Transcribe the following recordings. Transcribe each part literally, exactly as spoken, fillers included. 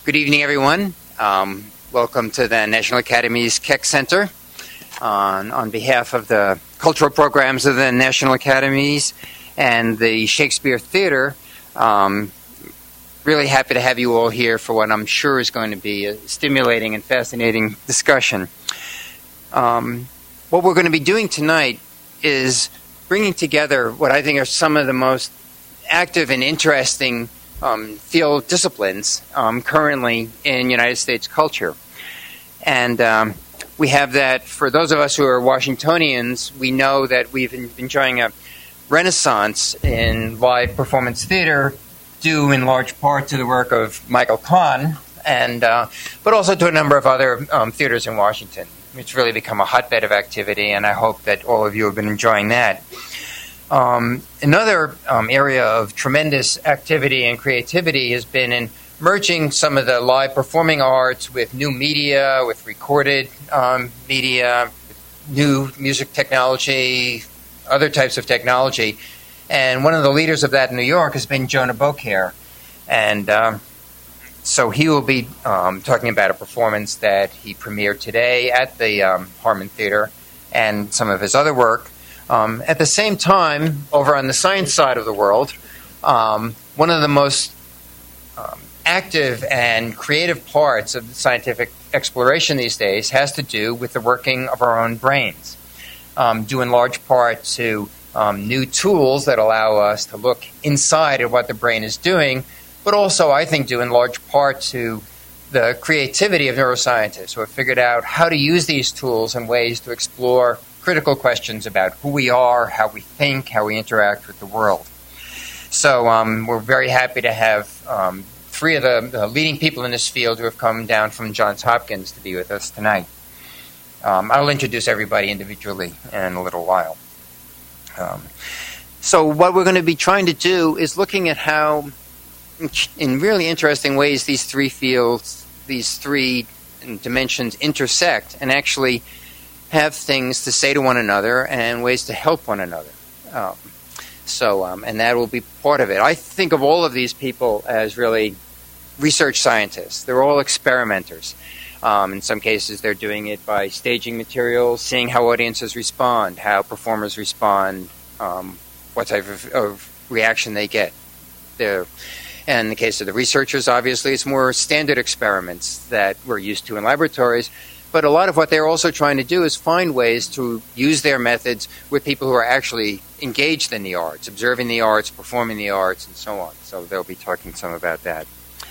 Good evening, everyone. Um, welcome to the National Academy's Keck Center. On, on behalf of the cultural programs of the National Academies and the Shakespeare Theater, um, really happy to have you all here for what I'm sure is going to be a stimulating and fascinating discussion. Um, what we're going to be doing tonight is bringing together what I think are some of the most active and interesting um, field disciplines um, currently in United States culture. And um, we have that, for those of us who are Washingtonians, we know that we've been enjoying a renaissance in live performance theater, due in large part to the work of Michael Kahn, and uh, but also to a number of other um, theaters in Washington. It's really become a hotbed of activity, and I hope that all of you have been enjoying that. Um, another um, area of tremendous activity and creativity has been in merging some of the live performing arts with new media, with recorded um, media, new music technology, other types of technology. And one of the leaders of that in New York has been Jonah Beaucaire. And um, so he will be um, talking about a performance that he premiered today at the um, Harmon Theater and some of his other work. Um, at the same time, over on the science side of the world, um, one of the most um, active and creative parts of scientific exploration these days has to do with the working of our own brains, um, due in large part to um, new tools that allow us to look inside at what the brain is doing, but also, I think, due in large part to the creativity of neuroscientists who have figured out how to use these tools in ways to explore critical questions about who we are, how we think, how we interact with the world. So um, we're very happy to have um, three of the, the leading people in this field who have come down from Johns Hopkins to be with us tonight. Um, I'll introduce everybody individually in a little while. Um, so what we're going to be trying to do is looking at how, in really interesting ways, these three fields, these three dimensions intersect and actually have things to say to one another and ways to help one another. Um, so, um, and that will be part of it. I think of all of these people as really research scientists. They're all experimenters. Um, in some cases, they're doing it by staging material, seeing how audiences respond, how performers respond, um, what type of, of reaction they get. They're, and in the case of the researchers, obviously, it's more standard experiments that we're used to in laboratories. But a lot of what they're also trying to do is find ways to use their methods with people who are actually engaged in the arts, observing the arts, performing the arts, and so on. So they'll be talking some about that.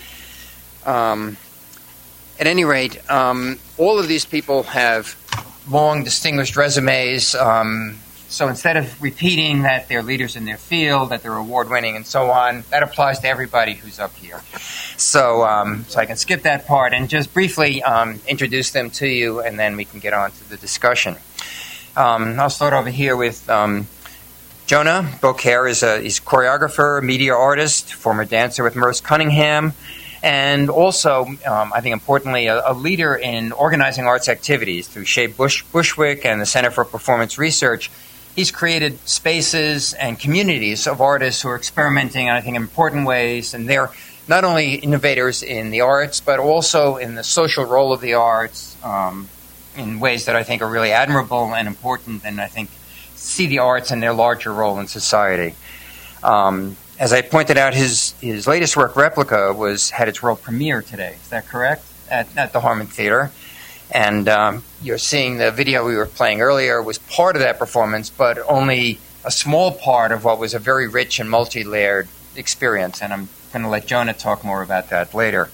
Um, at any rate, um, all of these people have long, distinguished resumes. Um, so instead of repeating that they're leaders in their field, that they're award-winning, and so on, that applies to everybody who's up here. So, um, so I can skip that part and just briefly um, introduce them to you, and then we can get on to the discussion. Um, I'll start over here with um, Jonah Beaucaire. Is a he's a choreographer, media artist, former dancer with Merce Cunningham, and also, um, I think importantly, a, a leader in organizing arts activities through Shea Bush, Bushwick and the Center for Performance Research. He's created spaces and communities of artists who are experimenting, I think, in important ways, and they're not only innovators in the arts, but also in the social role of the arts um, in ways that I think are really admirable and important, and I think see the arts in their larger role in society. Um, as I pointed out, his his latest work, Replica, was had its world premiere today. Is that correct? At, at the Harmon Theater. And um, you're seeing the video we were playing earlier was part of that performance, but only a small part of what was a very rich and multi-layered experience. And I'm going to let Jonah talk more about that later.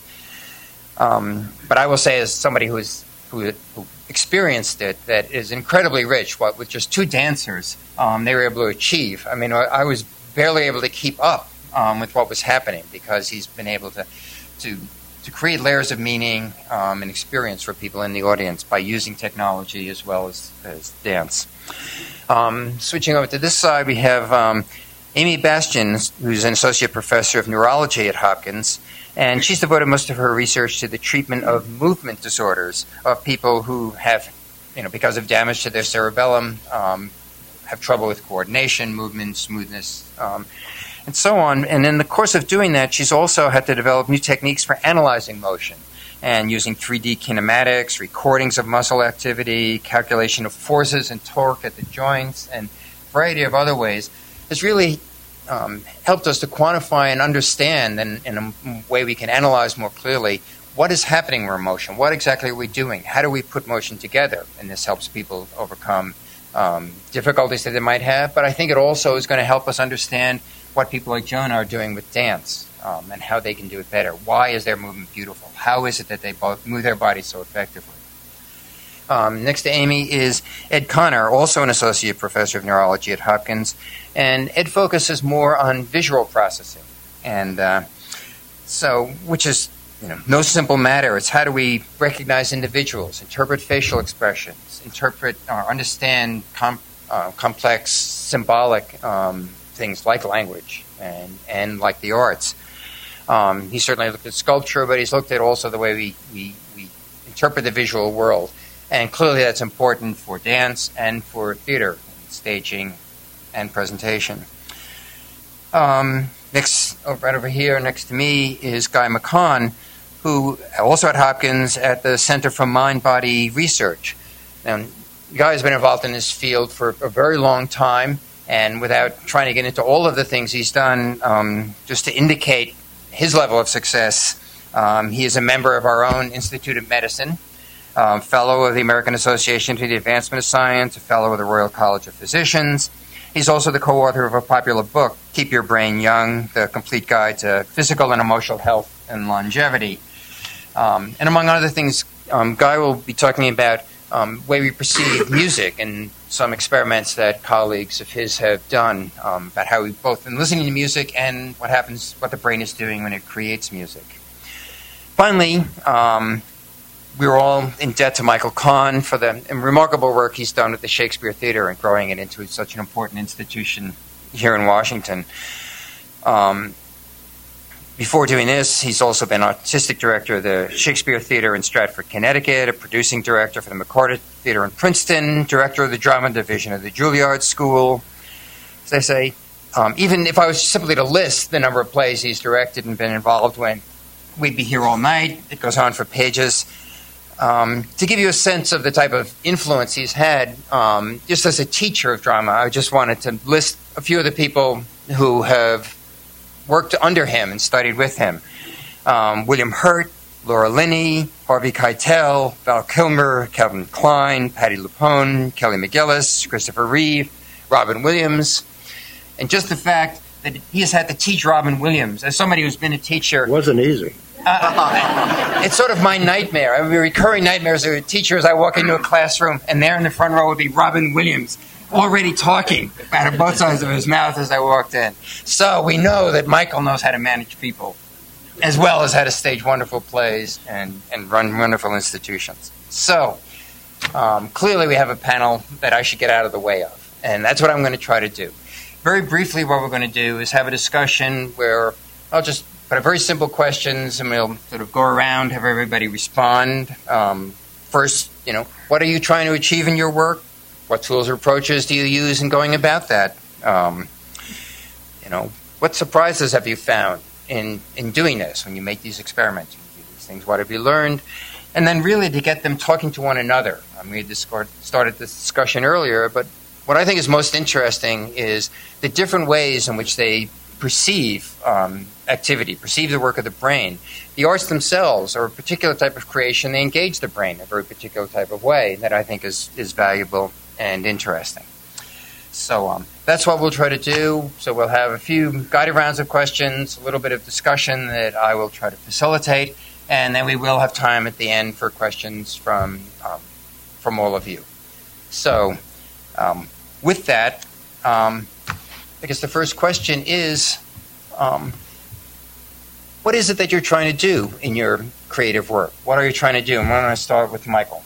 Um, but I will say, as somebody who's, who, who experienced it, that is incredibly rich. What with just two dancers, um, they were able to achieve. I mean, I, I was barely able to keep up um, with what was happening because he's been able to to. to create layers of meaning um, and experience for people in the audience by using technology as well as, as dance. Um, switching over to this side, we have um, Amy Bastian, who's an associate professor of neurology at Hopkins, and she's devoted most of her research to the treatment of movement disorders of people who have, you know, because of damage to their cerebellum, um, have trouble with coordination, movement, smoothness. Um, and so on. And in the course of doing that, she's also had to develop new techniques for analyzing motion and using three D kinematics, recordings of muscle activity, calculation of forces and torque at the joints, and a variety of other ways, has really um, helped us to quantify and understand, and in a way we can analyze more clearly, what is happening with motion? What exactly are we doing? How do we put motion together? And this helps people overcome um, difficulties that they might have, but I think it also is going to help us understand what people like Jonah are doing with dance. Um, and how they can do it better. Why is their movement beautiful? How is it that they both move their bodies so effectively? Um, next to Amy is Ed Connor, also an associate professor of neurology at Hopkins, and Ed focuses more on visual processing, and uh, so which is you know no simple matter. It's how do we recognize individuals, interpret facial expressions, interpret or understand com- uh, complex symbolic um, things like language and and like the arts. Um, he certainly looked at sculpture, but he's looked at also the way we, we, we interpret the visual world. And clearly that's important for dance and for theater, staging and presentation. Um, next, oh, right over here next to me is Guy McCahon, who also at Hopkins at the Center for Mind-Body Research. Now, Guy has been involved in this field for a very long time, and without trying to get into all of the things he's done, um, just to indicate his level of success, um, he is a member of our own Institute of Medicine, um, fellow of the American Association for the Advancement of Science, a fellow of the Royal College of Physicians. He's also the co-author of a popular book, Keep Your Brain Young, The Complete Guide to Physical and Emotional Health and Longevity. Um, and among other things, um, Guy will be talking about um, the way we perceive music and some experiments that colleagues of his have done um, about how we both in listening to music and what happens, what the brain is doing when it creates music. Finally, um, we were all in debt to Michael Kahn for the remarkable work he's done with the Shakespeare Theater and growing it into such an important institution here in Washington. Um, Before doing this, he's also been artistic director of the Shakespeare Theater in Stratford, Connecticut, a producing director for the McCarter Theater in Princeton, director of the drama division of the Juilliard School. As I say, um, even if I was simply to list the number of plays he's directed and been involved with, we'd be here all night. It goes on for pages. Um, to give you a sense of the type of influence he's had, um, just as a teacher of drama, I just wanted to list a few of the people who have worked under him and studied with him. Um, William Hurt, Laura Linney, Harvey Keitel, Val Kilmer, Calvin Klein, Patti LuPone, Kelly McGillis, Christopher Reeve, Robin Williams. And just the fact that he has had to teach Robin Williams, as somebody who's been a teacher... It wasn't easy. Uh, it's sort of my nightmare. I mean, recurring nightmares are teachers. I walk into a classroom, and there in the front row would be Robin Williams, already talking out of both sides of his mouth as I walked in. So we know that Michael knows how to manage people, as well as how to stage wonderful plays and, and run wonderful institutions. So um, clearly we have a panel that I should get out of the way of, and that's what I'm going to try to do. Very briefly, what we're going to do is have a discussion where I'll just put a very simple questions, and we'll sort of go around, have everybody respond. Um, first, you know, what are you trying to achieve in your work? What tools or approaches do you use in going about that? Um, you know, what surprises have you found in, in doing this when you make these experiments? You do these things, what have you learned? And then really to get them talking to one another. I mean, we started this discussion earlier, but what I think is most interesting is the different ways in which they perceive um, activity, perceive the work of the brain. The arts themselves are a particular type of creation. They engage the brain in a very particular type of way that I think is, is valuable and interesting. So um, that's what we'll try to do. So we'll have a few guided rounds of questions, a little bit of discussion that I will try to facilitate, and then we will have time at the end for questions from um, from all of you. So um, with that, um, I guess the first question is, um, what is it that you're trying to do in your creative work? What are you trying to do? And why don't I start with Michael?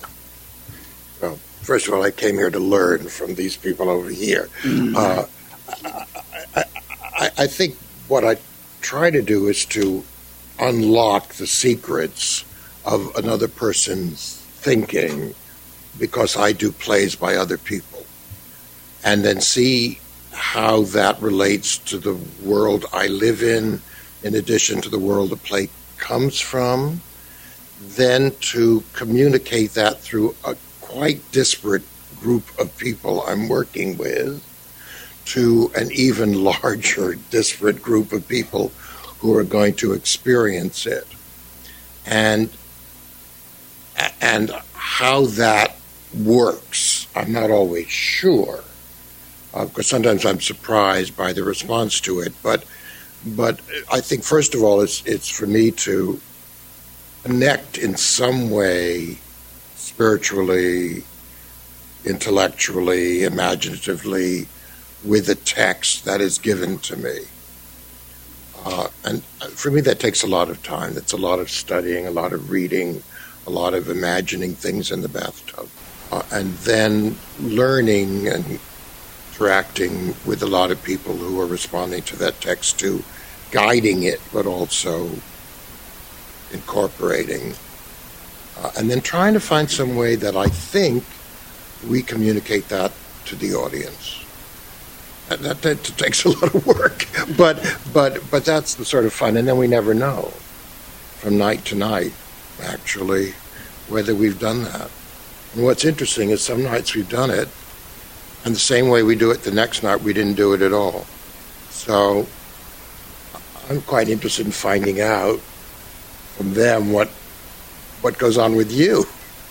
Well, first of all, I came here to learn from these people over here. Mm-hmm. Uh, I, I, I think what I try to do is to unlock the secrets of another person's thinking, because I do plays by other people, and then see how that relates to the world I live in, in addition to the world the play comes from, then to communicate that through a quite disparate group of people I'm working with to an even larger disparate group of people who are going to experience it. And and how that works, I'm not always sure, uh, because sometimes I'm surprised by the response to it. But but I think first of all, it's it's for me to connect in some way, spiritually, intellectually, imaginatively, with the text that is given to me. Uh, and for me, that takes a lot of time. That's a lot of studying, a lot of reading, a lot of imagining things in the bathtub. Uh, and then learning and interacting with a lot of people who are responding to that text too, guiding it, but also incorporating. Uh, and then trying to find some way that I think we communicate that to the audience. That, that, that takes a lot of work, but but but that's the sort of fun. And then we never know, from night to night, actually, whether we've done that. And what's interesting is some nights we've done it, and the same way we do it the next night, we didn't do it at all. So I'm quite interested in finding out from them what what goes on with you,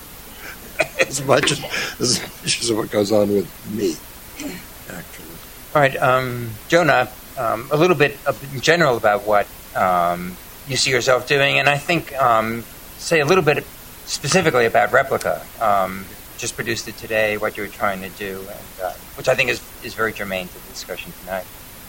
as much as as much as what goes on with me, actually. All right, um, Jonah, um, a little bit in general about what um, you see yourself doing, and I think um, say a little bit specifically about Replica. Um, just produced it today, what you were trying to do, and uh, which I think is, is very germane to the discussion tonight.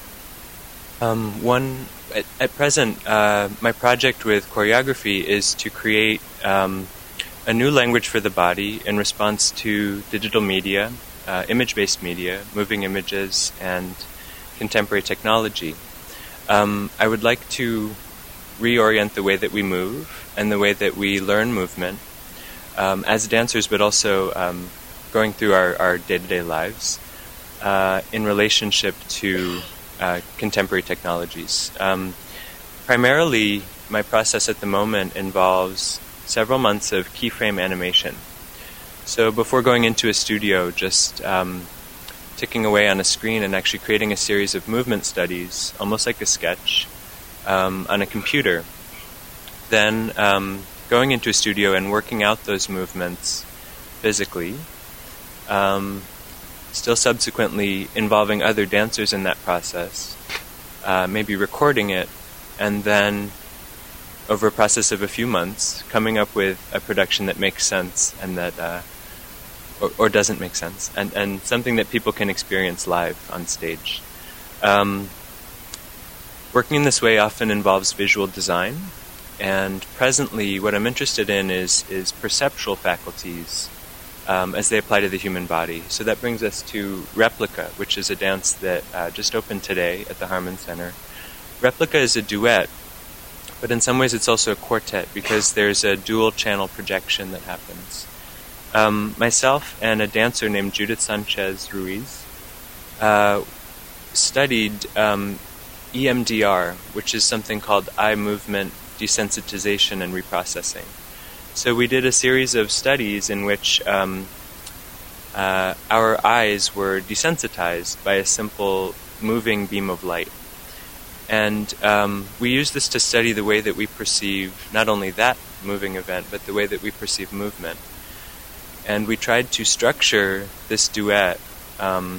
Um, one at, at present, uh, my project with choreography is to create um, a new language for the body in response to digital media, uh, image-based media, moving images, and contemporary technology. Um, I would like to reorient the way that we move and the way that we learn movement um, as dancers, but also um, going through our, our day-to-day lives uh, in relationship to uh, contemporary technologies. Um, primarily, my process at the moment involves several months of keyframe animation. So before going into a studio, just um, ticking away on a screen and actually creating a series of movement studies, almost like a sketch, um, on a computer. Then um, going into a studio and working out those movements physically, um, still subsequently involving other dancers in that process, uh, maybe recording it, and then over a process of a few months, coming up with a production that makes sense and that, uh, or, or doesn't make sense, and, and something that people can experience live on stage. Um, working in this way often involves visual design, and presently what I'm interested in is, is perceptual faculties um, as they apply to the human body. So that brings us to Replica, which is a dance that uh, just opened today at the Harmon Center. Replica is a duet, but in some ways it's also a quartet because there's a dual channel projection that happens. Um, myself and a dancer named Judith Sanchez Ruiz uh, studied um, E M D R, which is something called eye movement desensitization and reprocessing. So we did a series of studies in which um, uh, our eyes were desensitized by a simple moving beam of light. And um, we use this to study the way that we perceive not only that moving event, but the way that we perceive movement. And we tried to structure this duet um,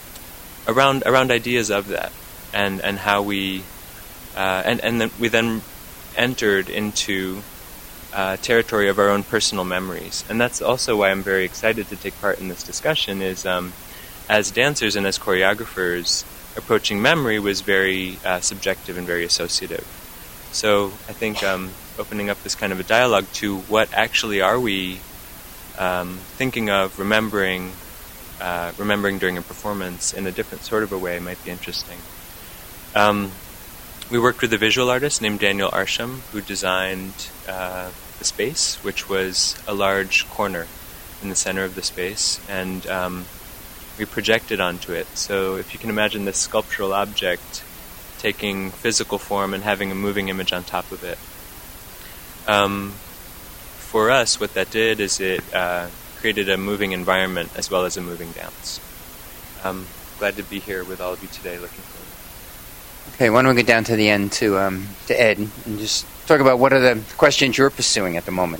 around around ideas of that, and and how we uh, and and then we then entered into uh, territory of our own personal memories. And that's also why I'm very excited to take part in this discussion. Is um, as dancers and as choreographers, approaching memory was very uh, subjective and very associative. So I think um, opening up this kind of a dialogue to what actually are we um, thinking of, remembering, uh, remembering during a performance in a different sort of a way might be interesting. Um, we worked with a visual artist named Daniel Arsham, who designed uh, the space, which was a large corner in the center of the space, and um, we project it onto it. So if you can imagine this sculptural object taking physical form and having a moving image on top of it. Um, for us, what that did is it uh, created a moving environment as well as a moving dance. Um, glad to be here with all of you today. Looking forward. Okay, why don't we get down to the end to um, to Ed and just talk about what are the questions you're pursuing at the moment.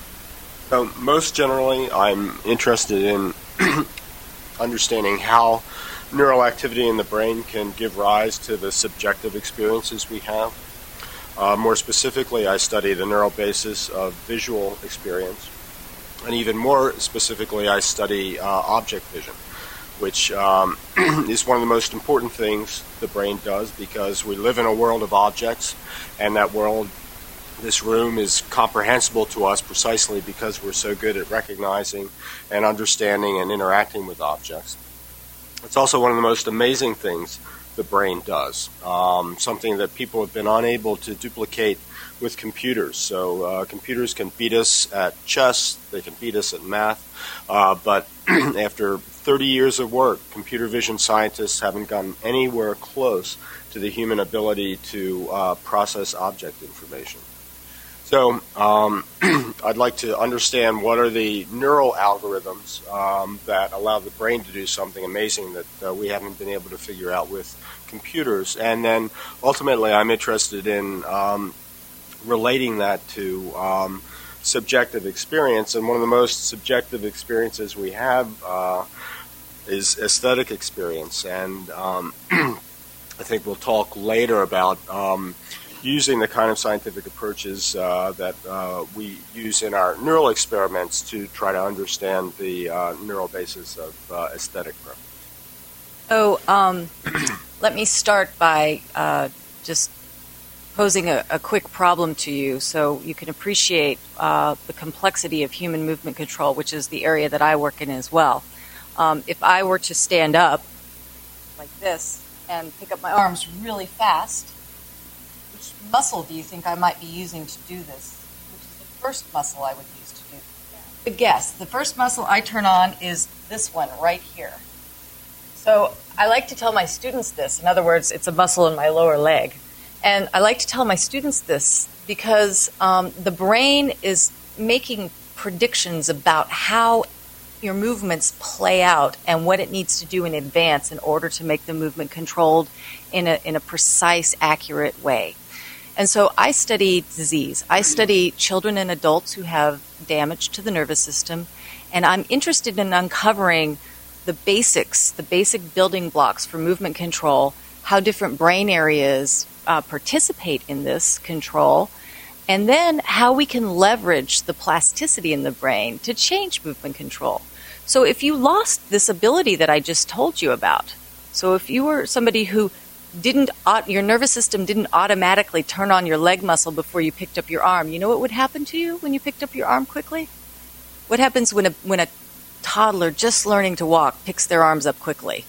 So most generally, I'm interested in understanding how neural activity in the brain can give rise to the subjective experiences we have. Uh, more specifically, I study the neural basis of visual experience. And even more specifically, I study uh, object vision, which um, is one of the most important things the brain does, because we live in a world of objects, and that world, this room, is comprehensible to us precisely because we're so good at recognizing and understanding and interacting with objects. It's also one of the most amazing things the brain does, um, something that people have been unable to duplicate with computers. So uh, computers can beat us at chess, they can beat us at math, uh, but after thirty years of work, computer vision scientists haven't gotten anywhere close to the human ability to uh, process object information. So um, I'd like to understand what are the neural algorithms um, that allow the brain to do something amazing that uh, we haven't been able to figure out with computers. And then ultimately I'm interested in um, relating that to um, subjective experience. And one of the most subjective experiences we have uh, is aesthetic experience. And um, I think we'll talk later about um, using the kind of scientific approaches uh, that uh, we use in our neural experiments to try to understand the uh, neural basis of uh, aesthetic preference. So um, let me start by uh, just posing a, a quick problem to you so you can appreciate uh, the complexity of human movement control, which is the area that I work in as well. Um, if I were to stand up like this and pick up my arms really fast, which muscle do you think I might be using to do this? Which is the first muscle I would use to do this? Good guess. The first muscle I turn on is this one right here. So I like to tell my students this. In other words, it's a muscle in my lower leg. And I like to tell my students this because um, the brain is making predictions about how your movements play out and what it needs to do in advance in order to make the movement controlled in a, in a precise, accurate way. And so I study disease. I study children and adults who have damage to the nervous system, and I'm interested in uncovering the basics, the basic building blocks for movement control, how different brain areas uh, participate in this control, and then how we can leverage the plasticity in the brain to change movement control. So if you lost this ability that I just told you about, so if you were somebody who didn't, your nervous system didn't automatically turn on your leg muscle before you picked up your arm, you know what would happen to you when you picked up your arm quickly? What happens when a, when a toddler just learning to walk picks their arms up quickly?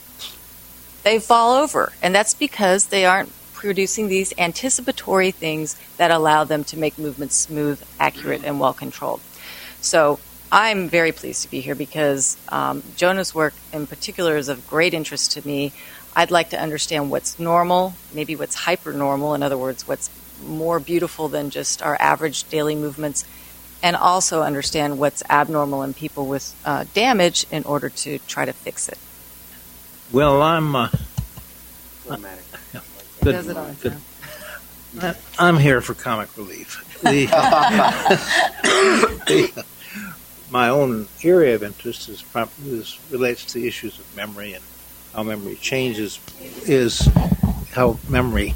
They fall over, and that's because they aren't producing these anticipatory things that allow them to make movements smooth, accurate, and well-controlled. So I'm very pleased to be here because um, Jonah's work in particular is of great interest to me. I'd like to understand what's normal, maybe what's hyper-normal, in other words, what's more beautiful than just our average daily movements, and also understand what's abnormal in people with uh, damage in order to try to fix it. Well, I'm... Uh, Automatic. Yeah, It good, does it on its good. own. I- I'm here for comic relief. The, the, my own area of interest is, prob- is relates to issues of memory and how memory changes, is how memory,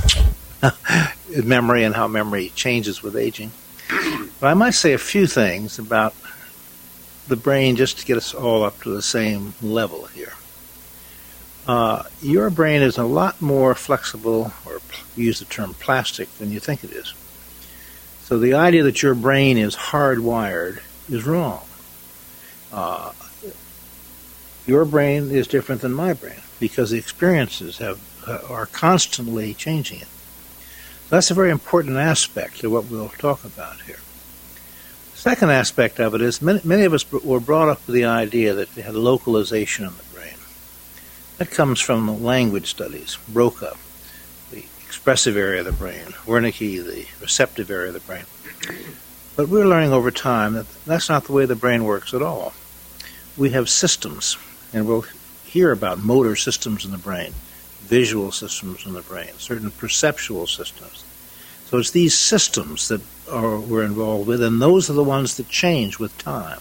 memory and how memory changes with aging. But I might say a few things about the brain just to get us all up to the same level here. Uh, your brain is a lot more flexible, or use the term plastic, than you think it is. So the idea that your brain is hardwired is wrong. Uh, your brain is different than my brain because the experiences have uh, are constantly changing it. So that's a very important aspect of what we'll talk about here. Second aspect of it is many, many of us were brought up with the idea that they had localization in the brain. That comes from language studies, Broca, the expressive area of the brain, Wernicke, the receptive area of the brain. But we're learning over time that that's not the way the brain works at all. We have systems, and we'll hear about motor systems in the brain, visual systems in the brain, certain perceptual systems. So it's these systems that are, we're involved with, and those are the ones that change with time.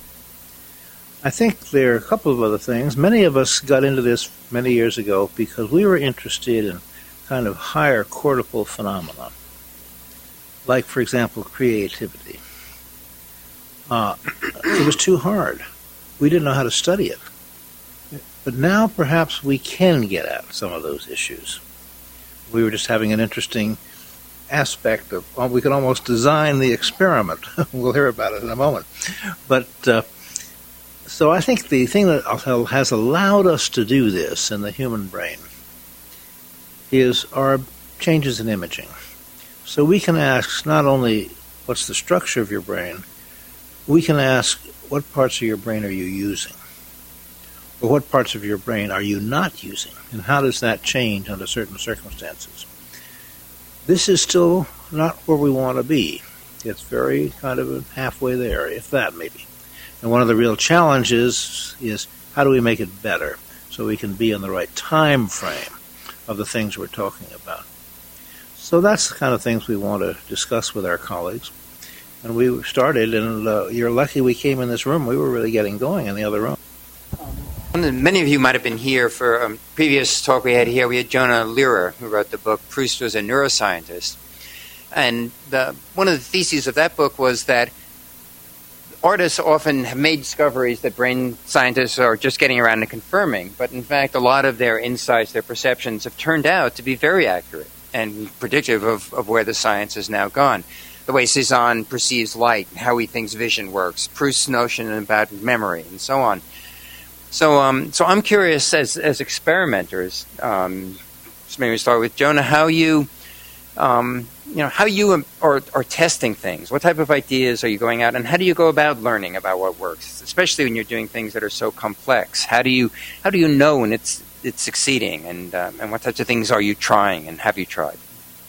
I think there are a couple of other things. Many of us got into this many years ago because we were interested in kind of higher cortical phenomena, like, for example, creativity. Uh, it was too hard. We didn't know how to study it. But now perhaps we can get at some of those issues. We were just having an interesting aspect of, well, we could almost design the experiment. We'll hear about it in a moment. But uh, so I think the thing that has allowed us to do this in the human brain is our changes in imaging. So we can ask not only what's the structure of your brain, we can ask what parts of your brain are you using? Or what parts of your brain are you not using? And how does that change under certain circumstances? This is still not where we want to be. It's very kind of halfway there, if that maybe. And one of the real challenges is how do we make it better so we can be in the right time frame of the things we're talking about. So that's the kind of things we want to discuss with our colleagues. And we started, and uh, you're lucky we came in this room. We were really getting going in the other room. Many of you might have been here for a previous talk we had here. We had Jonah Lehrer, who wrote the book, Proust Was a Neuroscientist. And the, one of the theses of that book was that artists often have made discoveries that brain scientists are just getting around to confirming. But in fact, a lot of their insights, their perceptions have turned out to be very accurate and predictive of, of where the science has now gone. The way Cezanne perceives light, how he thinks vision works, Proust's notion about memory, and so on. So, um, so I'm curious, as as experimenters, um, so maybe we start with Jonah, how you, um, you know, how you are, are testing things. What type of ideas are you going out, and how do you go about learning about what works, especially when you're doing things that are so complex? How do you how do you know when it's it's succeeding, and uh, and what types of things are you trying, and have you tried?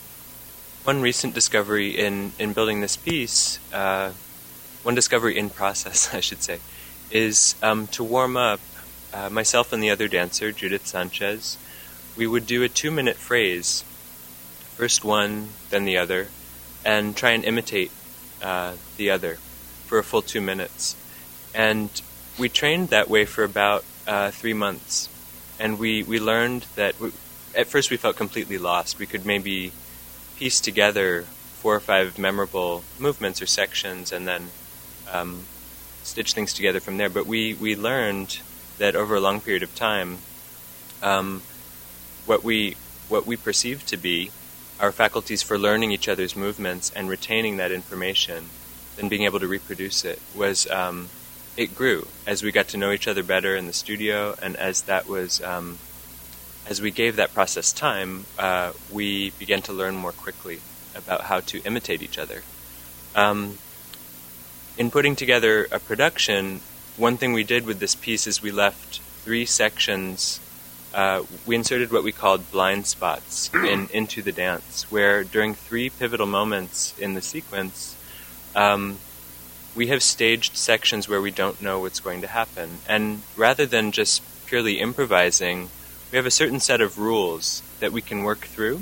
One recent discovery in in building this piece, uh, one discovery in process, I should say, is um, to warm up. Uh, myself and the other dancer, Judith Sanchez, we would do a two-minute phrase, first one, then the other, and try and imitate uh, the other for a full two minutes. And we trained that way for about uh, three months. And we, we learned that, we, at first we felt completely lost. We could maybe piece together four or five memorable movements or sections and then um, stitch things together from there. But we, we learned that over a long period of time, um, what we what we perceived to be our faculties for learning each other's movements and retaining that information, then being able to reproduce it, was um, it grew as we got to know each other better in the studio, and as that was um, as we gave that process time, uh, we began to learn more quickly about how to imitate each other. Um, in putting together a production, one thing we did with this piece is we left three sections. Uh, we inserted what we called blind spots in, into the dance, where during three pivotal moments in the sequence, um, we have staged sections where we don't know what's going to happen. And rather than just purely improvising, we have a certain set of rules that we can work through.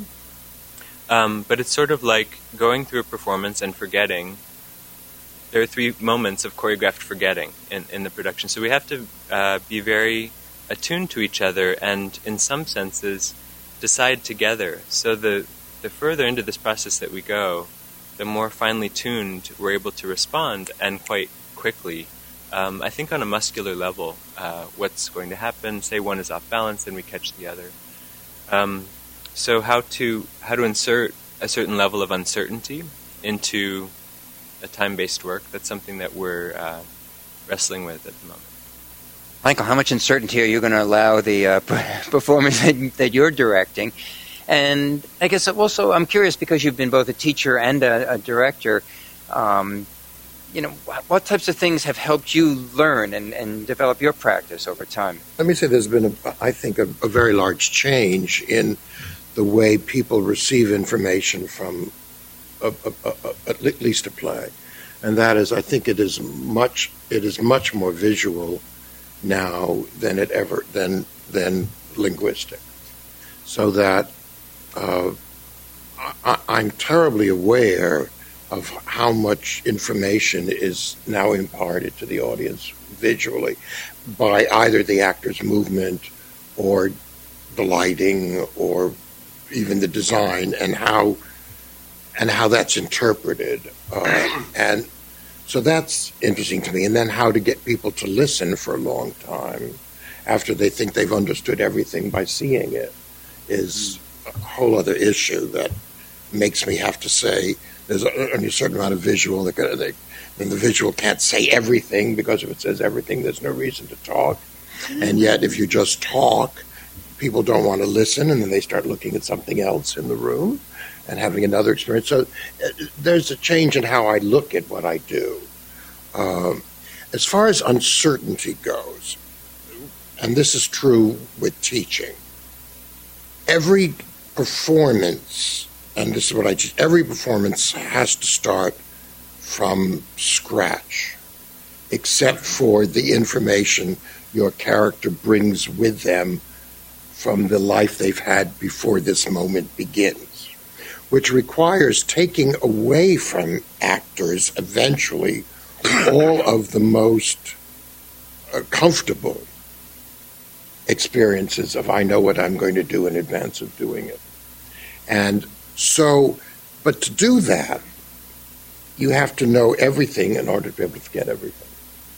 Um, but it's sort of like going through a performance and forgetting. There are three moments of choreographed forgetting in, in the production. So we have to uh, be very attuned to each other and, in some senses, decide together. So the, the further into this process that we go, the more finely tuned we're able to respond, and quite quickly. Um, I think on a muscular level, uh, what's going to happen, say one is off balance, then we catch the other. Um, so how to how to insert a certain level of uncertainty into a time-based work, that's something that we're uh, wrestling with at the moment. Michael, how much uncertainty are you going to allow the uh, performance that, that you're directing? And I guess also I'm curious, because you've been both a teacher and a, a director, um, you know, wh- what types of things have helped you learn and, and develop your practice over time? Let me say there's been, a, I think, a, a very large change in the way people receive information from a, a, a, a, at least a play. And that is, I think it is much, it is much more visual now than it ever, than, than linguistic. So that uh, I, I'm terribly aware of how much information is now imparted to the audience visually by either the actor's movement or the lighting or even the design, and how and how that's interpreted. Uh, and so that's interesting to me. And then how to get people to listen for a long time after they think they've understood everything by seeing it is a whole other issue that makes me have to say, there's a, only a certain amount of visual that they, and the visual can't say everything, because if it says everything, there's no reason to talk. And yet, if you just talk, people don't want to listen, and then they start looking at something else in the room and having another experience. So uh, there's a change in how I look at what I do. Um, as far as uncertainty goes, and this is true with teaching, every performance, and this is what I teach, every performance has to start from scratch, except for the information your character brings with them from the life they've had before this moment begins, which requires taking away from actors eventually all of the most uh, comfortable experiences of I know what I'm going to do in advance of doing it. And so, but to do that, you have to know everything in order to be able to forget everything.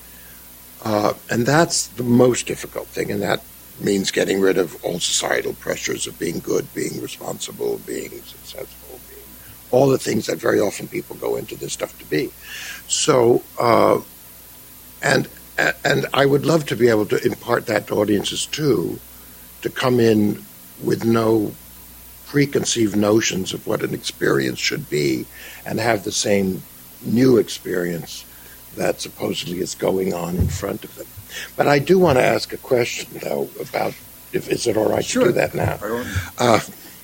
Uh, and that's the most difficult thing, and that means getting rid of all societal pressures of being good, being responsible, being successful, being all the things that very often people go into this stuff to be. So, uh, and and I would love to be able to impart that to audiences too, to come in with no preconceived notions of what an experience should be and have the same new experience that supposedly is going on in front of them. But I do want to ask a question, though, about if is it all right Sure. to do that now? Uh,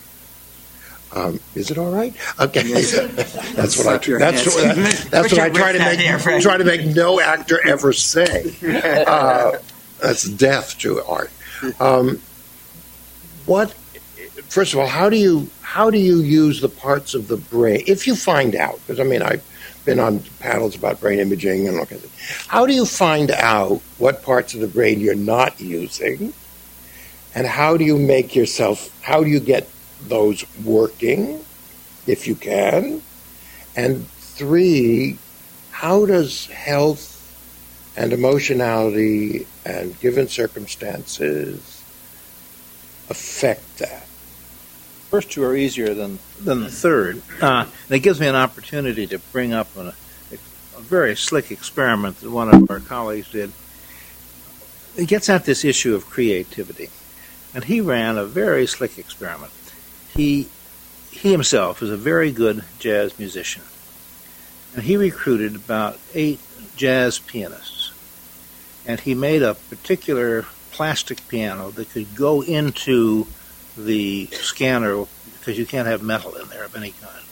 um, is it all right? Okay, Yes. that's what I Slap your that's hands. what, that's what I try to Richard, whip that make there, try to make no actor ever say. Uh, that's death to art. Um, what? First of all, how do you how do you use the parts of the brain if you find out? Because I mean, I've been on panels about brain imaging and all kinds of things. How do you find out what parts of the brain you're not using, and how do you make yourself? How do you get those working, if you can? And three, how does health and emotionality and given circumstances affect that? First two are easier than, than the third. Uh, and it gives me an opportunity to bring up a, a very slick experiment that one of our colleagues did. It gets at this issue of creativity. And he ran a very slick experiment. He, he himself is a very good jazz musician. And he recruited about eight jazz pianists. And he made a particular plastic piano that could go into the scanner, because you can't have metal in there of any kind.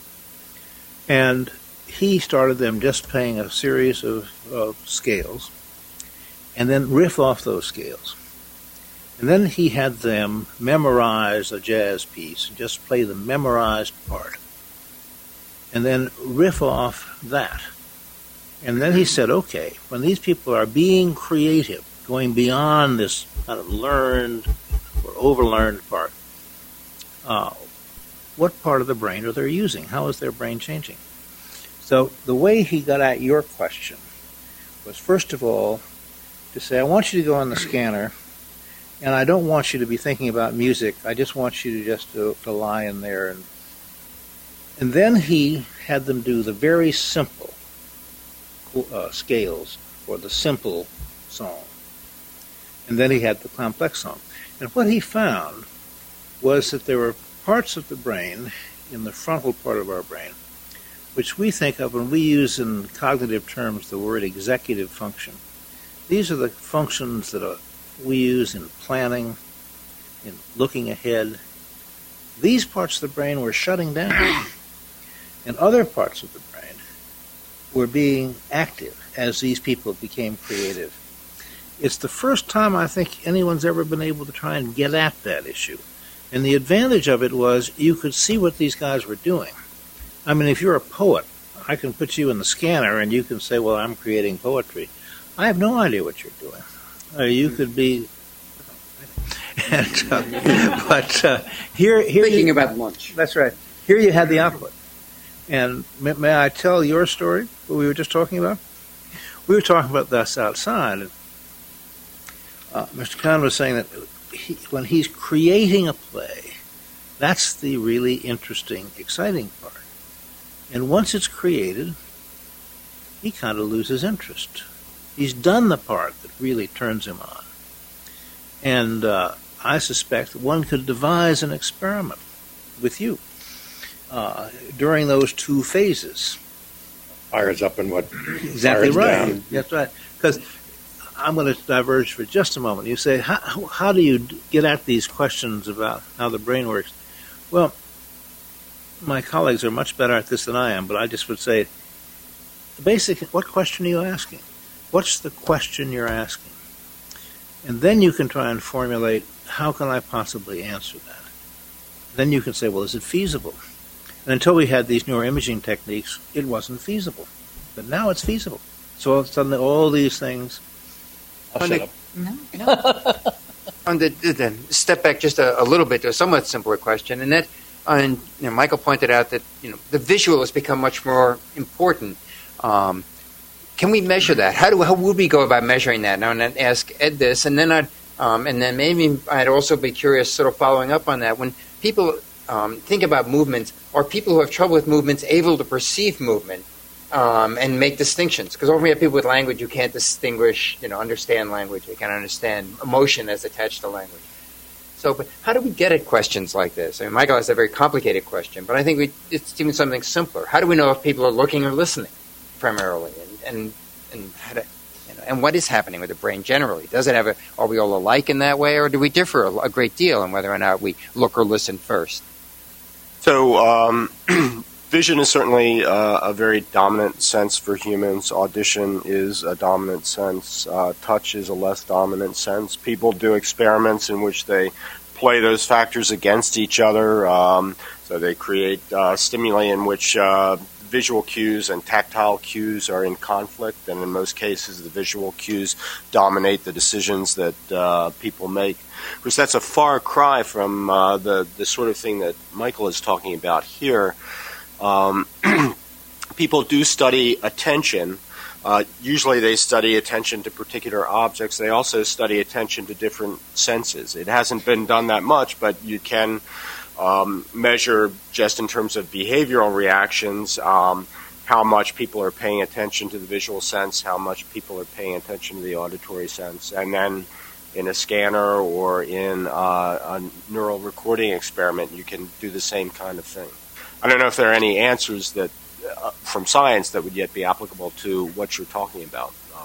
And he started them just playing a series of, of scales and then riff off those scales. And then he had them memorize a jazz piece and just play the memorized part and then riff off that. And then he said, okay, when these people are being creative, going beyond this kind of learned or overlearned part, Uh, what part of the brain are they using? How is their brain changing? So the way he got at your question was, first of all, to say, I want you to go on the scanner, and I don't want you to be thinking about music. I just want you to just to, to lie in there. And, and then he had them do the very simple uh, scales or the simple song. And then he had the complex song. And what he found was that there were parts of the brain, in the frontal part of our brain, which we think of when we use in cognitive terms the word executive function. These are the functions that are, we use in planning, in looking ahead. These parts of the brain were shutting down, and other parts of the brain were being active as these people became creative. It's the first time I think anyone's ever been able to try and get at that issue. And the advantage of it was you could see what these guys were doing. I mean, if you're a poet, I can put you in the scanner and you can say, well, I'm creating poetry. I have no idea what you're doing. Uh, you could be... and, uh, but uh, here... here Thinking you, about lunch. That's right. Here you had the output. And may, may I tell your story, what we were just talking about? We were talking about this outside. And, uh, Mister Kahn was saying that he, when he's creating a play, that's the really interesting, exciting part. And once it's created, he kind of loses interest. He's done the part that really turns him on. And uh, I suspect one could devise an experiment with you uh, during those two phases. Fires up and what? Exactly fires right. down. That's right. Because I'm going to diverge for just a moment. You say, how, how do you get at these questions about how the brain works? Well, my colleagues are much better at this than I am, but I just would say, basic, what question are you asking? What's the question you're asking? And then you can try and formulate, how can I possibly answer that? Then you can say, well, is it feasible? And until we had these neuroimaging techniques, it wasn't feasible. But now it's feasible. So suddenly all these things... I'll shut up. No, no. On the, the step back just a, a little bit to a somewhat simpler question, and that, and you know, Michael pointed out that you know the visual has become much more important. Um, can we measure that? How do how would we go about measuring that? Now, and then ask Ed this, and then I'd um, and then maybe I'd also be curious, sort of following up on that. When people um, think about movements, are people who have trouble with movements able to perceive movement? Um, and make distinctions, because often we have people with language who can't distinguish, you know, understand language. They can't understand emotion as attached to language. So, but how do we get at questions like this? I mean, Michael has a very complicated question, but I think we, it's even something simpler. How do we know if people are looking or listening, primarily, and and and how to, you know, and what is happening with the brain generally? Does it have a? Are we all alike in that way, or do we differ a, a great deal in whether or not we look or listen first? So. Um, Vision is certainly uh, a very dominant sense for humans. Audition is a dominant sense. Uh, touch is a less dominant sense. People do experiments in which they play those factors against each other. Um, so they create uh, stimuli in which uh, visual cues and tactile cues are in conflict, and in most cases the visual cues dominate the decisions that uh, people make. Of course, that's a far cry from uh, the, the sort of thing that Michael is talking about here. Um, people do study attention. Uh, usually they study attention to particular objects. They also study attention to different senses. It hasn't been done that much, but you can um, measure just in terms of behavioral reactions um, how much people are paying attention to the visual sense, how much people are paying attention to the auditory sense. And then in a scanner or in uh, a neural recording experiment, you can do the same kind of thing. I don't know if there are any answers that uh, from science that would yet be applicable to what you're talking about. Uh,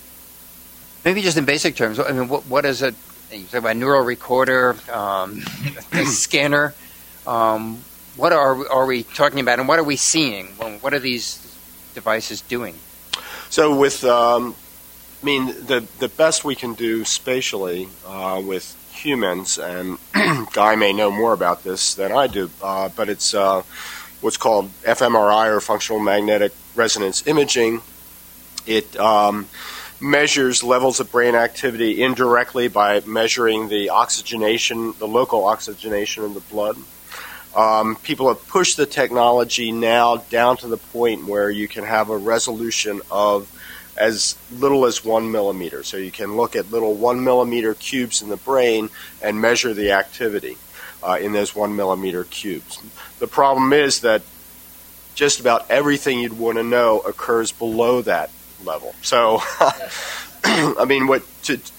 Maybe just in basic terms. I mean, what, what is it? You talk about neural recorder, um, a scanner. Um, what are are we talking about, and what are we seeing? What are these devices doing? So, with um, I mean, the the best we can do spatially uh, with humans, and Guy may know more about this than I do, uh, but it's uh, what's called f M R I, or functional magnetic resonance imaging. It um, measures levels of brain activity indirectly by measuring the oxygenation, the local oxygenation in the blood. Um, people have pushed the technology now down to the point where you can have a resolution of as little as one millimeter. So you can look at little one millimeter cubes in the brain and measure the activity uh, in those one millimeter cubes. The problem is that just about everything you'd want to know occurs below that level. So, I mean, what to,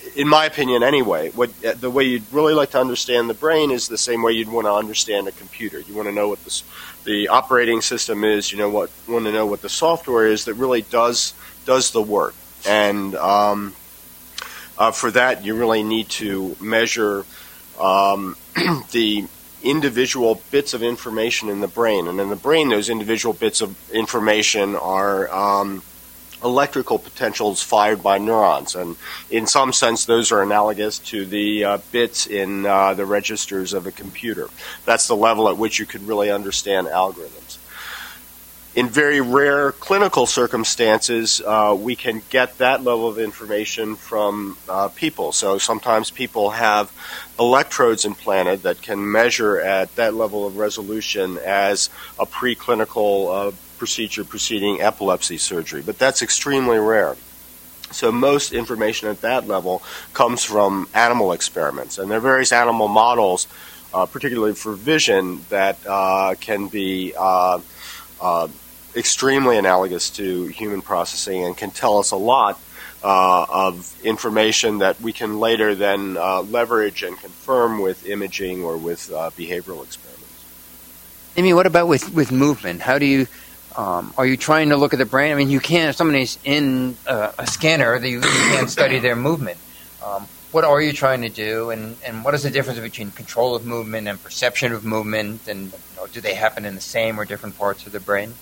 in my opinion anyway, what the way you'd really like to understand the brain is the same way you'd want to understand a computer. You want to know what the, the operating system is, you know what want to know what the software is that really does does the work. And um, uh, for that, you really need to measure um, the individual bits of information in the brain. And in the brain, those individual bits of information are um, electrical potentials fired by neurons. And in some sense, those are analogous to the uh, bits in uh, the registers of a computer. That's the level at which you could really understand algorithms. In very rare clinical circumstances, uh, we can get that level of information from uh, people. So sometimes people have electrodes implanted that can measure at that level of resolution as a preclinical uh, procedure preceding epilepsy surgery. But that's extremely rare. So most information at that level comes from animal experiments. And there are various animal models, uh, particularly for vision, that uh, can be uh, uh, extremely analogous to human processing and can tell us a lot uh, of information that we can later then uh, leverage and confirm with imaging or with uh, behavioral experiments. Amy, what about with, with movement? How do you, um, are you trying to look at the brain? I mean, you can't, if somebody's in uh, a scanner, you, you can't study their movement. Um, what are you trying to do, and, and what is the difference between control of movement and perception of movement, and you know, do they happen in the same or different parts of the brain?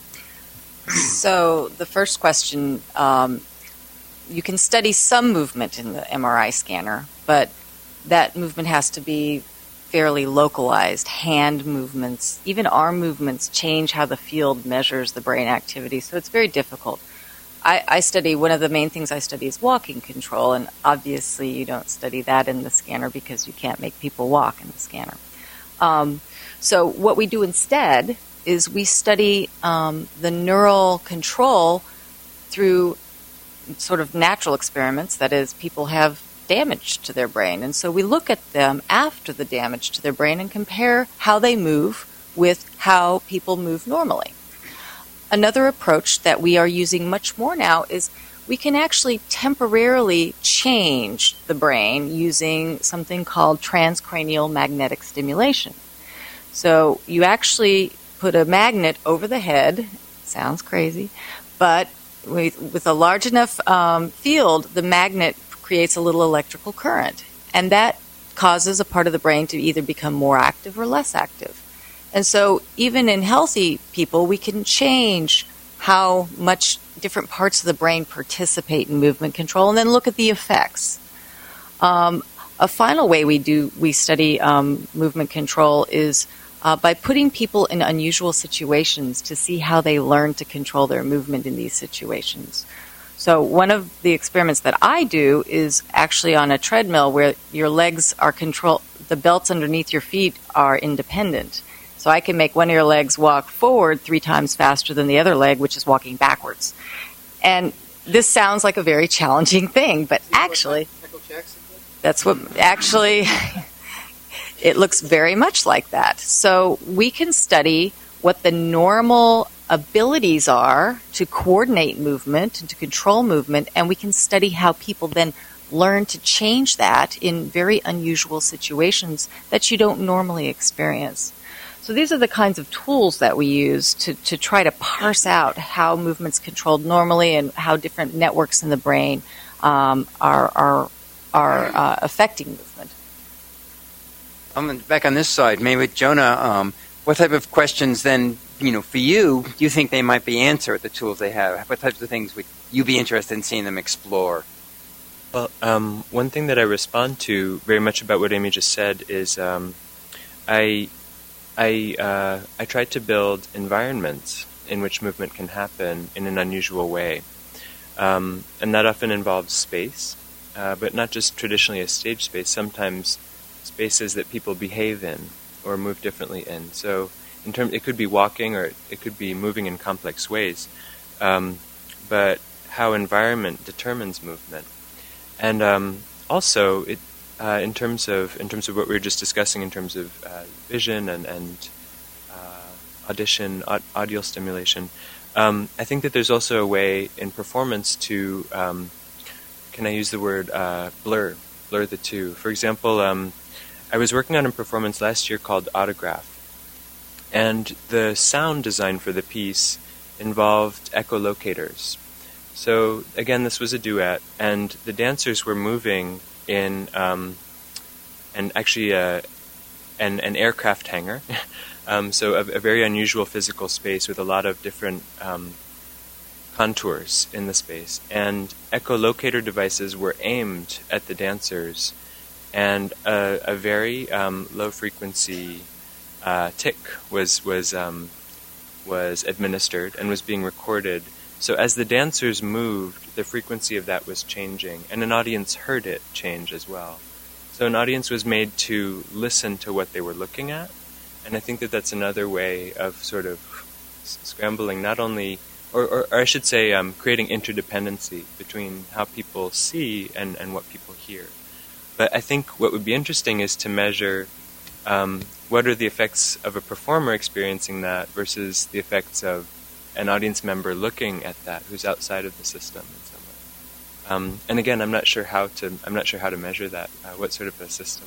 So the first question, um, you can study some movement in the M R I scanner, but that movement has to be fairly localized. Hand movements, even arm movements, change how the field measures the brain activity, so it's very difficult. I, I study, one of the main things I study is walking control, and obviously you don't study that in the scanner because you can't make people walk in the scanner. Um, so what we do instead is we study um, the neural control through sort of natural experiments. That is, people have damage to their brain. And so we look at them after the damage to their brain and compare how they move with how people move normally. Another approach that we are using much more now is we can actually temporarily change the brain using something called transcranial magnetic stimulation. So you actually put a magnet over the head, sounds crazy, but with, with a large enough um, field, the magnet creates a little electrical current, and that causes a part of the brain to either become more active or less active. And so even in healthy people, we can change how much different parts of the brain participate in movement control and then look at the effects. Um, a final way we do we study um, movement control is Uh, by putting people in unusual situations to see how they learn to control their movement in these situations. So one of the experiments that I do is actually on a treadmill where your legs are controlled, the belts underneath your feet are independent. So I can make one of your legs walk forward three times faster than the other leg, which is walking backwards. And this sounds like a very challenging thing, but actually, that's what actually... It looks very much like that. So we can study what the normal abilities are to coordinate movement and to control movement, and we can study how people then learn to change that in very unusual situations that you don't normally experience. So these are the kinds of tools that we use to, to try to parse out how movement's controlled normally and how different networks in the brain um, are, are, are uh, affecting movement. I'm back on this side. Maybe with Jonah, um, what type of questions then, you know, for you, do you think they might be answered, the tools they have? What types of things would you be interested in seeing them explore? Well, um, one thing that I respond to very much about what Amy just said is um, I, I, uh, I try to build environments in which movement can happen in an unusual way. Um, and that often involves space, uh, but not just traditionally a stage space, sometimes spaces that people behave in or move differently in. So in term, it could be walking or it could be moving in complex ways, um, but how environment determines movement. And um, also, it, uh, in terms of in terms of what we were just discussing in terms of uh, vision and, and uh, audition, aud- audio stimulation, um, I think that there's also a way in performance to, um, can I use the word uh, blur? blur the two. For example, um, I was working on a performance last year called Autograph, and the sound design for the piece involved echolocators. So again, this was a duet, and the dancers were moving in, um, and actually uh, an, an aircraft hangar, um, so a, a very unusual physical space with a lot of different um, contours in the space. And echolocator devices were aimed at the dancers, and a, a very um, low-frequency uh, tick was was um, was administered and was being recorded. So as the dancers moved, the frequency of that was changing, and an audience heard it change as well. So an audience was made to listen to what they were looking at, and I think that that's another way of sort of scrambling, not only, or, or, or I should say, um, creating interdependency between how people see and, and what people hear. But I think what would be interesting is to measure um, what are the effects of a performer experiencing that versus the effects of an audience member looking at that who's outside of the system in some way. Um, and again, I'm not sure how to I'm not sure how to measure that. Uh, what sort of a system?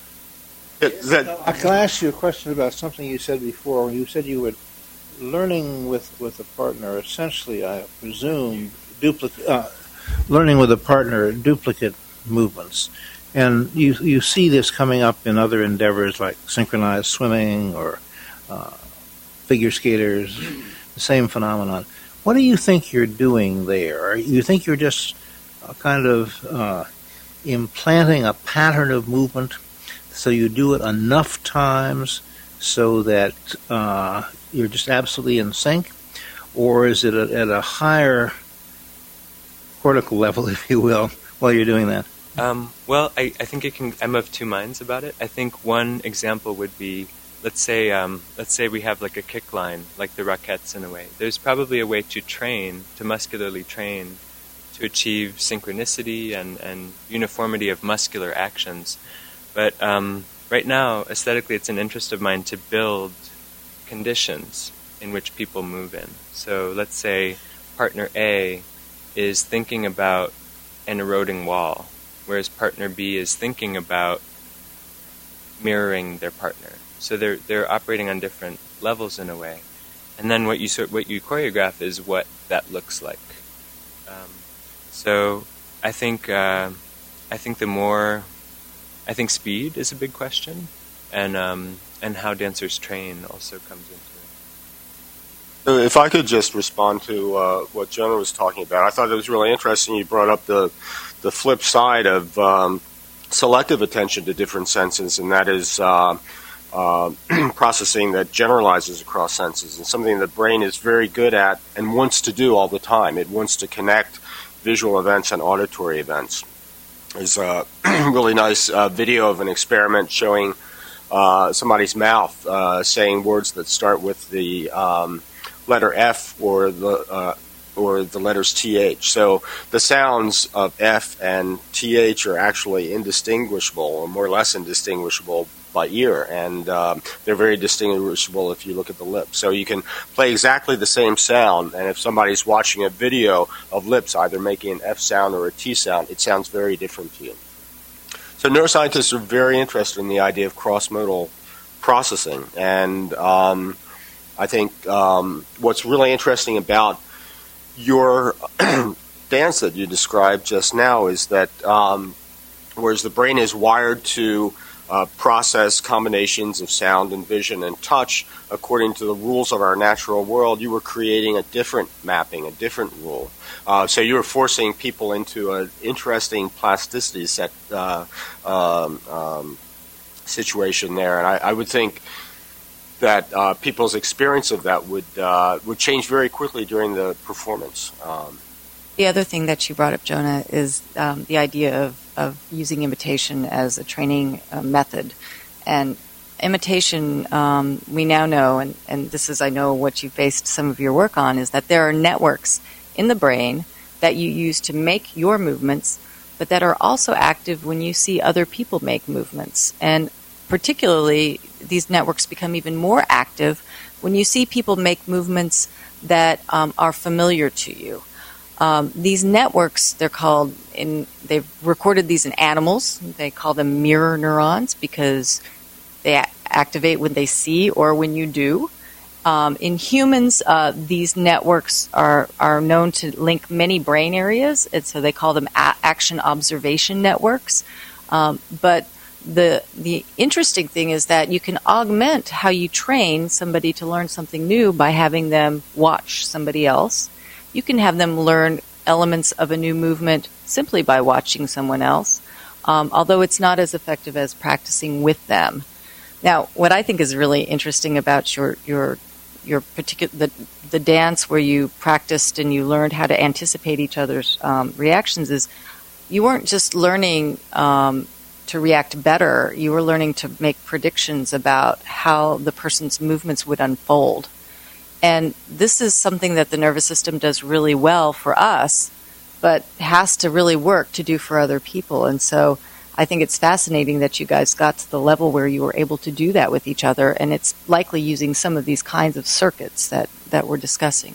It, that, Uh, Can I ask you a question about something you said before? You said you were learning with, with a partner, essentially, I presume, duplicate, uh, learning with a partner duplicate movements. And you you see this coming up in other endeavors like synchronized swimming or uh, figure skaters, the same phenomenon. What do you think you're doing there? You think you're just uh, kind of uh, implanting a pattern of movement so you do it enough times so that uh, you're just absolutely in sync? Or is it at a higher cortical level, if you will, while you're doing that? Um, well, I, I think it can. I'm of two minds about it. I think one example would be, let's say, um, let's say we have like a kick line, like the Rockettes in a way. There's probably a way to train, to muscularly train, to achieve synchronicity and, and uniformity of muscular actions. But um, right now, aesthetically, it's an interest of mine to build conditions in which people move in. So let's say partner A is thinking about an eroding wall, whereas partner B is thinking about mirroring their partner. So they're they're operating on different levels in a way. And then what you sort what you choreograph is what that looks like. Um, so I think uh, I think the more I think speed is a big question, and um, and how dancers train also comes into it. If I could just respond to uh, what Jonah was talking about, I thought it was really interesting. You brought up the the flip side of um, selective attention to different senses, and that is uh, uh, processing that generalizes across senses, and something the brain is very good at and wants to do all the time. It wants to connect visual events and auditory events. There's a really nice uh, video of an experiment showing uh, somebody's mouth uh, saying words that start with the um, letter F or the uh, or the letters T H. So the sounds of F and T H are actually indistinguishable, or more or less indistinguishable by ear, and um, they're very distinguishable if you look at the lips. So you can play exactly the same sound, and if somebody's watching a video of lips either making an F sound or a T sound, it sounds very different to you. So neuroscientists are very interested in the idea of cross-modal processing, and um, I think um, what's really interesting about your dance that you described just now is that um, whereas the brain is wired to uh, process combinations of sound and vision and touch according to the rules of our natural world, you were creating a different mapping, a different rule. Uh, so you were forcing people into an interesting plasticity set uh, um, um, situation there, and I, I would think that uh, people's experience of that would uh, would change very quickly during the performance. Um, The other thing that you brought up, Jonah, is um, the idea of, of using imitation as a training uh, method. And imitation, um, we now know, and, and this is, I know, what you've based some of your work on, is that there are networks in the brain that you use to make your movements, but that are also active when you see other people make movements. And particularly, these networks become even more active when you see people make movements that um, are familiar to you. Um, these networks, they're called, in, they've recorded these in animals. They call them mirror neurons because they a- activate when they see or when you do. Um, in humans, uh, these networks are, are known to link many brain areas, and so they call them a- action observation networks. Um, but the the interesting thing is that you can augment how you train somebody to learn something new by having them watch somebody else. You can have them learn elements of a new movement simply by watching someone else, um, although it's not as effective as practicing with them. Now, what I think is really interesting about your your your particular the the dance where you practiced and you learned how to anticipate each other's um, reactions is you weren't just learning um, to react better. You were learning to make predictions about how the person's movements would unfold. And this is something that the nervous system does really well for us, but has to really work to do for other people. And so I think it's fascinating that you guys got to the level where you were able to do that with each other, and it's likely using some of these kinds of circuits that, that we're discussing.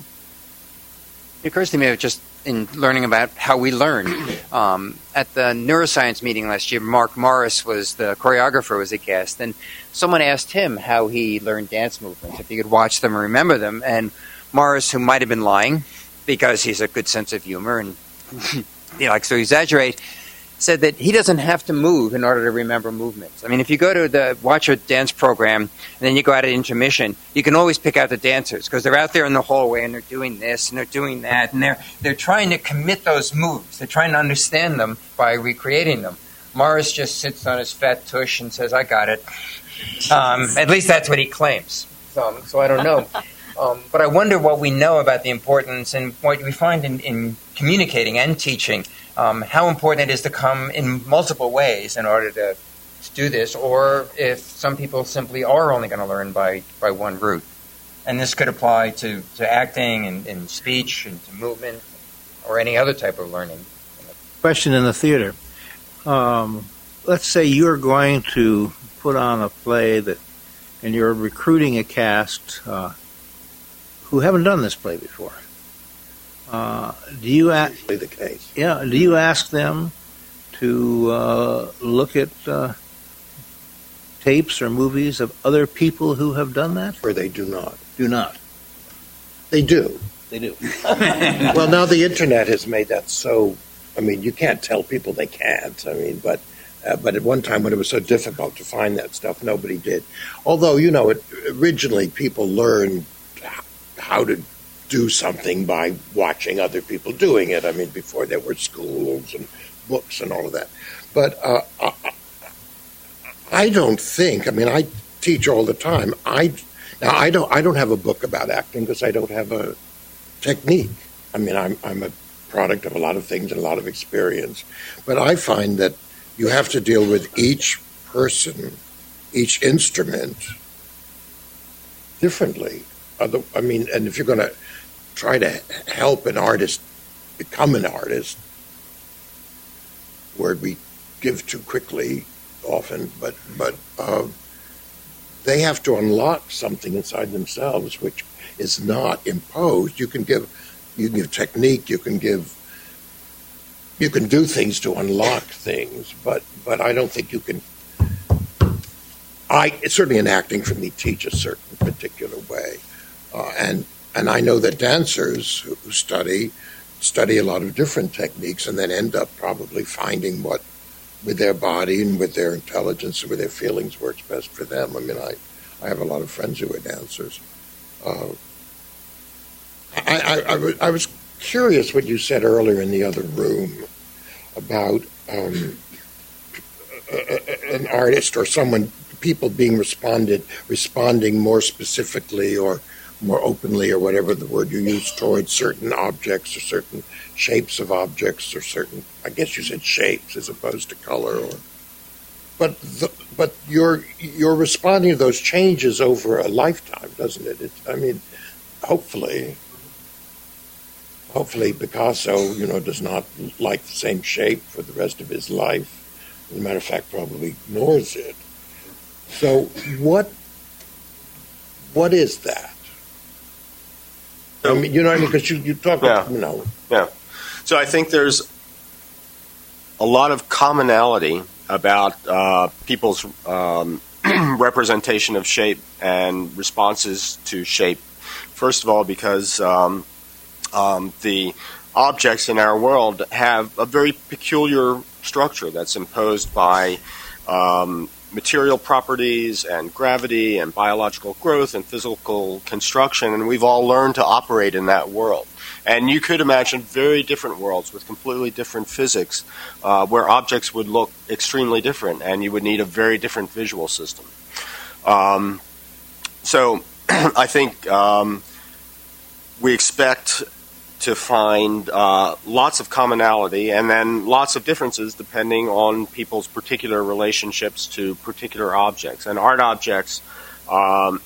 It occurs to me just in learning about how we learn. Um, at the neuroscience meeting last year, Mark Morris was the choreographer, was a guest, and someone asked him how he learned dance movements, if he could watch them and remember them. And Morris, who might have been lying because he's a good sense of humor and he likes to exaggerate, said that he doesn't have to move in order to remember movements. I mean, if you go to the watch a dance program and then you go out at intermission, you can always pick out the dancers because they're out there in the hallway and they're doing this and they're doing that, and they're they're trying to commit those moves. They're trying to understand them by recreating them. Morris just sits on his fat tush and says, "I got it." Um, at least that's what he claims. So, so I don't know. Um, but I wonder what we know about the importance and what we find in, in communicating and teaching. Um, how important it is to come in multiple ways in order to, to do this, or if some people simply are only going to learn by, by one route. And this could apply to, to acting and, and speech and to movement or any other type of learning. Question in the theater. Um, let's say you're going to put on a play that, and you're recruiting a cast uh, who haven't done this play before. Uh, do you ask? The case. Yeah. Do you ask them to uh, look at uh, tapes or movies of other people who have done that? Or they do not. Do not. They do. They do. Well, now the internet has made that so. I mean, you can't tell people they can't. I mean, but uh, but at one time when it was so difficult to find that stuff, nobody did. Although, you know, it, originally people learned how to do something by watching other people doing it. I mean, before there were schools and books and all of that. But uh, I, I don't think. I mean, I teach all the time. I now I don't. I don't have a book about acting because I don't have a technique. I mean, I'm I'm a product of a lot of things and a lot of experience. But I find that you have to deal with each person, each instrument differently. Other, I mean, and if you're going to try to help an artist become an artist, word we give too quickly often, but but uh, they have to unlock something inside themselves which is not imposed. You can give you can give technique, you can give you can do things to unlock things, but but I don't think you can. I certainly in acting for me teach a certain particular way, uh, and. And I know that dancers who study study a lot of different techniques and then end up probably finding what, with their body and with their intelligence and with their feelings, works best for them. I mean, I, I have a lot of friends who are dancers. Uh, I, I, I, w- I was curious what you said earlier in the other room about um, an artist or someone, people being responded, responding more specifically or more openly or whatever the word you use towards certain objects or certain shapes of objects or certain, I guess you said shapes as opposed to color. Or, but the, but you're you're responding to those changes over a lifetime, doesn't it? it? I mean, hopefully, hopefully Picasso, you know, does not like the same shape for the rest of his life. As a matter of fact, probably ignores it. So what what is that? I mean, you know what I mean? Because you, you talk Yeah. about, you know. Yeah. So I think there's a lot of commonality about uh, people's um, representation of shape and responses to shape. First of all, because um, um, the objects in our world have a very peculiar structure that's imposed by um, material properties and gravity and biological growth and physical construction, and we've all learned to operate in that world. And you could imagine very different worlds with completely different physics uh, where objects would look extremely different, and you would need a very different visual system. Um, so I think um, we expect to find uh, lots of commonality and then lots of differences depending on people's particular relationships to particular objects. And art objects um,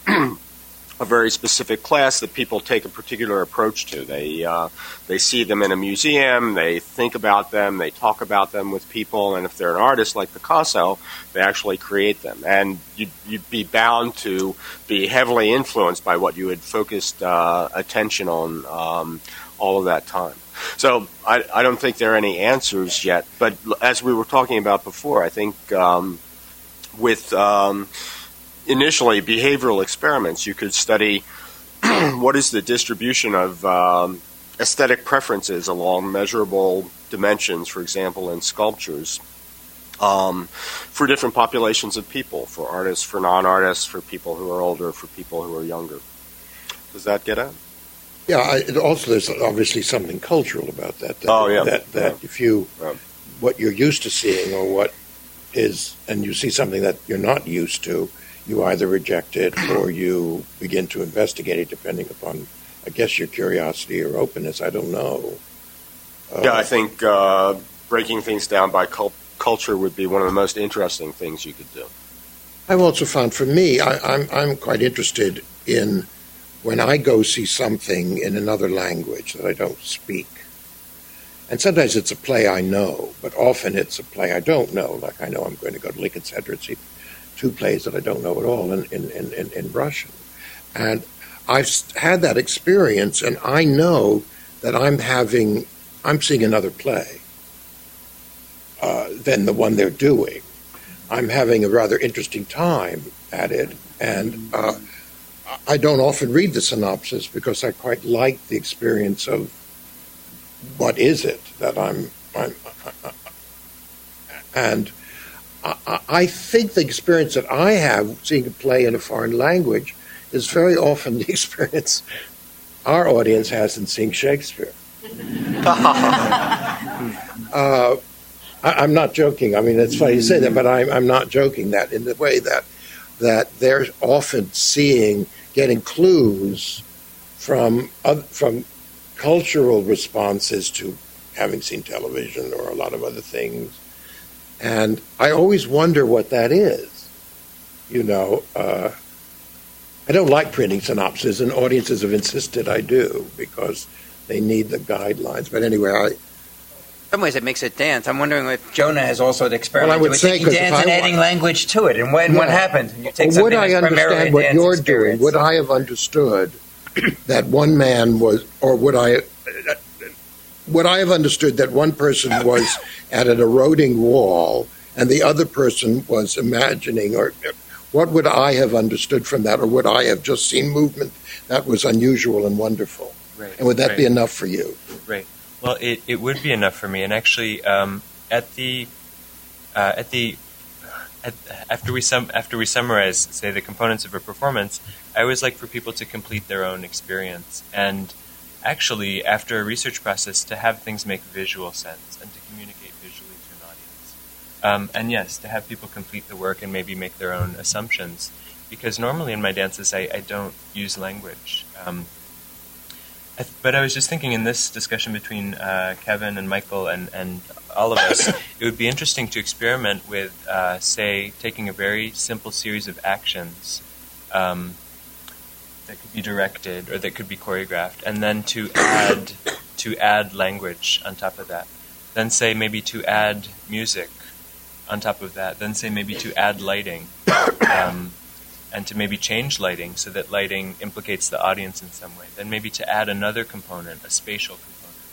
a very specific class that people take a particular approach to. They uh, they see them in a museum, they think about them, they talk about them with people, and if they're an artist like Picasso, they actually create them. And you'd, you'd be bound to be heavily influenced by what you had focused uh, attention on um, all of that time. So I, I don't think there are any answers yet, but as we were talking about before, I think um, with... Um, Initially, behavioral experiments, you could study what is the distribution of um, aesthetic preferences along measurable dimensions, for example, in sculptures, um, for different populations of people, for artists, for non-artists, for people who are older, for people who are younger. Does that get at? Yeah, I, it also there's obviously something cultural about that. that oh, yeah. That, that yeah. if you, yeah. what you're used to seeing or what is, and you see something that you're not used to, you either reject it or you begin to investigate it, depending upon, I guess, your curiosity or openness. I don't know. Uh, yeah, I think uh, breaking things down by cult- culture would be one of the most interesting things you could do. I've also found, for me, I, I'm I'm quite interested in when I go see something in another language that I don't speak. And sometimes it's a play I know, but often it's a play I don't know. Like I know I'm going to go to Lincoln Center and see two plays that I don't know at all in, in, in, in Russian. And I've had that experience, and I know that I'm having, I'm seeing another play uh, than the one they're doing. I'm having a rather interesting time at it, and uh, I don't often read the synopsis because I quite like the experience of what is it that I'm, I'm uh, and I, I think the experience that I have seeing a play in a foreign language is very often the experience our audience has in seeing Shakespeare. uh, I, I'm not joking. I mean, it's funny you say that, but I'm, I'm not joking that in the way that that they're often seeing, getting clues from uh, from cultural responses to having seen television or a lot of other things. And I always wonder what that is. You know, uh, I don't like printing synopses, and audiences have insisted I do because they need the guidelines. But anyway, I... In some ways it makes it dance. I'm wondering if Jonah has also experimented well, I would with say, taking dance I and adding wa- language to it. And when yeah. what happens? And you take would something I that's primarily understand a what dance you're experience. doing? Would I have understood that one man was, or would I... Would I have understood that one person was at an eroding wall and the other person was imagining, or what would I have understood from that, or would I have just seen movement that was unusual and wonderful? Right. And would that right. be enough for you? Right. Well, it, it would be enough for me. And actually, um, at the uh, at the at, after we sum after we summarize, say, the components of a performance, I always like for people to complete their own experience. And actually, after a research process, to have things make visual sense and to communicate visually to an audience. Um, and yes, to have people complete the work and maybe make their own assumptions. Because normally in my dances, I, I don't use language. Um, I th- but I was just thinking in this discussion between uh, Kevin and Michael and, and all of us, it would be interesting to experiment with, uh, say, taking a very simple series of actions um, that could be directed or that could be choreographed, and then to add to add language on top of that. Then say maybe to add music on top of that. Then say maybe to add lighting, um, and to maybe change lighting so that lighting implicates the audience in some way. Then maybe to add another component, a spatial component,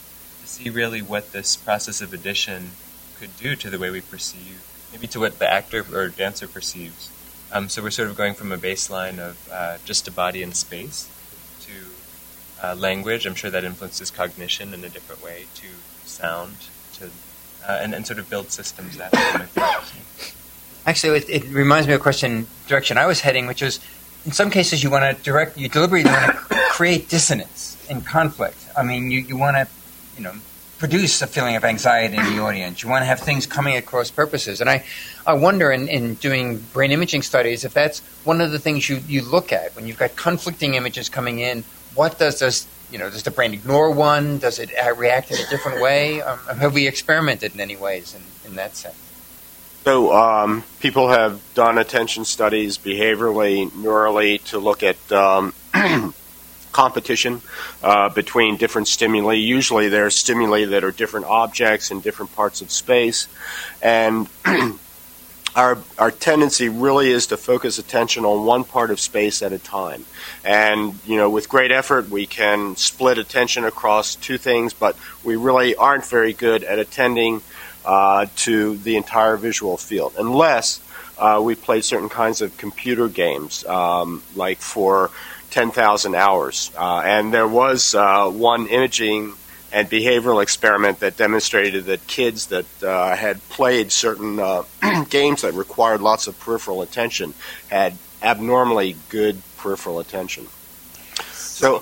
to see really what this process of addition could do to the way we perceive, maybe to what the actor or dancer perceives. Um, so we're sort of going from a baseline of uh, just a body in space to uh, language. I'm sure that influences cognition in a different way, to sound, to uh, and, and sort of build systems that way. Actually, it, it reminds me of a question direction I was heading, which was, in some cases, you want to direct, you deliberately want to create dissonance and conflict. I mean, you, you want to, you know, produce a feeling of anxiety in the audience. You want to have things coming at cross purposes. And I, I wonder, in, in doing brain imaging studies, if that's one of the things you, you look at when you've got conflicting images coming in. What does this, you know, does the brain ignore one? Does it uh, react in a different way? Um, have we experimented in any ways in, in that sense? So um, people have done attention studies behaviorally, neurally, to look at um, competition uh, between different stimuli. Usually there are stimuli that are different objects in different parts of space. And our our tendency really is to focus attention on one part of space at a time. And, you know, with great effort, we can split attention across two things, but we really aren't very good at attending Uh, to the entire visual field, unless uh, we play certain kinds of computer games, um, like for ten thousand hours. Uh, and there was uh, one imaging and behavioral experiment that demonstrated that kids that uh, had played certain uh, games that required lots of peripheral attention had abnormally good peripheral attention. So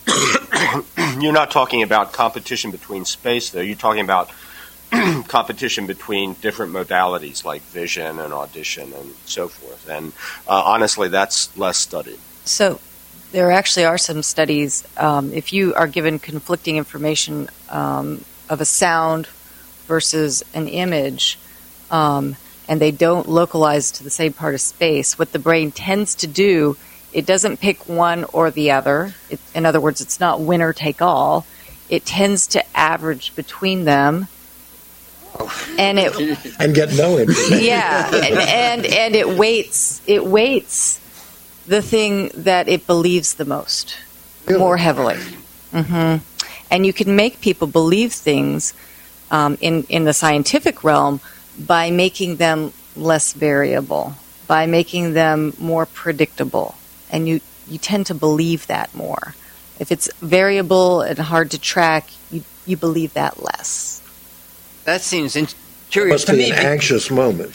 you're not talking about competition between space, though. You're talking about competition between different modalities like vision and audition and so forth. And uh, honestly, that's less studied. So there actually are some studies. Um, if you are given conflicting information um, of a sound versus an image, um, and they don't localize to the same part of space, what the brain tends to do, it doesn't pick one or the other. It, in other words, it's not winner take all. It tends to average between them. And it and get no information. Yeah, and, and and it weights it weights the thing that it believes the most Really? more heavily. Mm-hmm. And you can make people believe things um, in in the scientific realm by making them less variable, by making them more predictable, and you you tend to believe that more. If it's variable and hard to track, you you believe that less. That seems in- It curious must to be me. an anxious moment.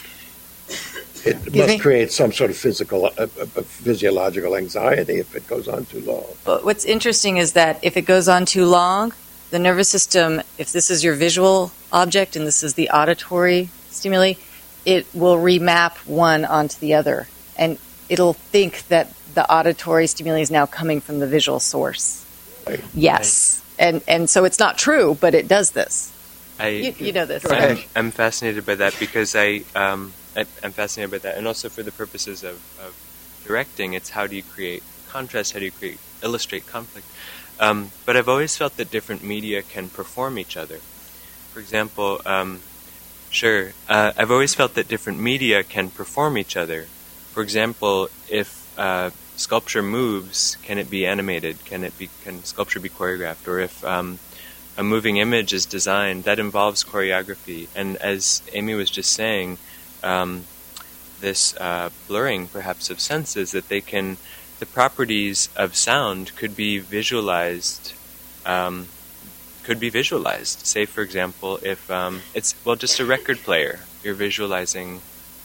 It must me? create some sort of physical, uh, uh, physiological anxiety if it goes on too long. But what's interesting is that if it goes on too long, the nervous system, if this is your visual object and this is the auditory stimuli, it will remap one onto the other. And it'll think that the auditory stimuli is now coming from the visual source. Right. Yes. And and so it's not true, but it does this. I, You, you know this. I'm, I'm fascinated by that because I, um, I, I'm fascinated by that. And also for the purposes of, of directing, it's how do you create contrast, how do you create, illustrate conflict. Um, but I've always felt that different media can perform each other. For example, um, sure, uh, I've always felt that different media can perform each other. For example, if uh, sculpture moves, can it be animated? Can it be? Can sculpture be choreographed? Or if um, a moving image is designed, that involves choreography. And as Amy was just saying, um, this uh, blurring, perhaps, of senses, that they can, the properties of sound could be visualized, um, could be visualized. Say, for example, if um, it's, well, just a record player, you're visualizing,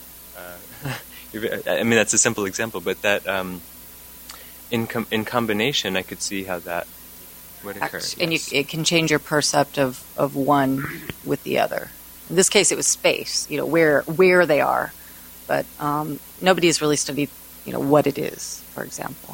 uh, you're, I mean, that's a simple example, but that um, in, com- in combination, I could see how that would occur. And you, yes. it can change your percept of, of one with the other. In this case, it was space, you know, where where they are. But um, nobody has really studied, you know, what it is, for example.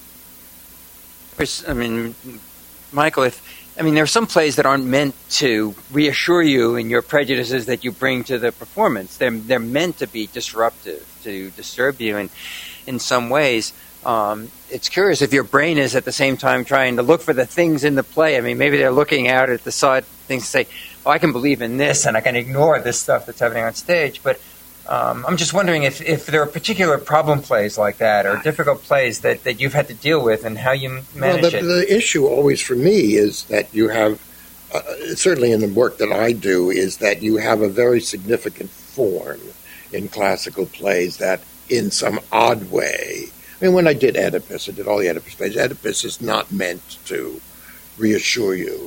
I mean, Michael, if I mean, there are some plays that aren't meant to reassure you in your prejudices that you bring to the performance. They're they're meant to be disruptive, to disturb you in in some ways. Um, it's curious if your brain is at the same time trying to look for the things in the play. I mean, maybe they're looking out at the side things to say, "Oh, I can believe in this, and I can ignore this stuff that's happening on stage." But um, I'm just wondering if, if there are particular problem plays like that, or difficult plays that, that you've had to deal with, and how you manage well, the, it. the issue always for me is that you have uh, certainly in the work that I do, is that you have a very significant form in classical plays that, in some odd way, I mean, when I did Oedipus, I did all the Oedipus plays. Oedipus is not meant to reassure you.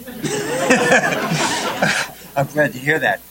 I'm glad to hear that.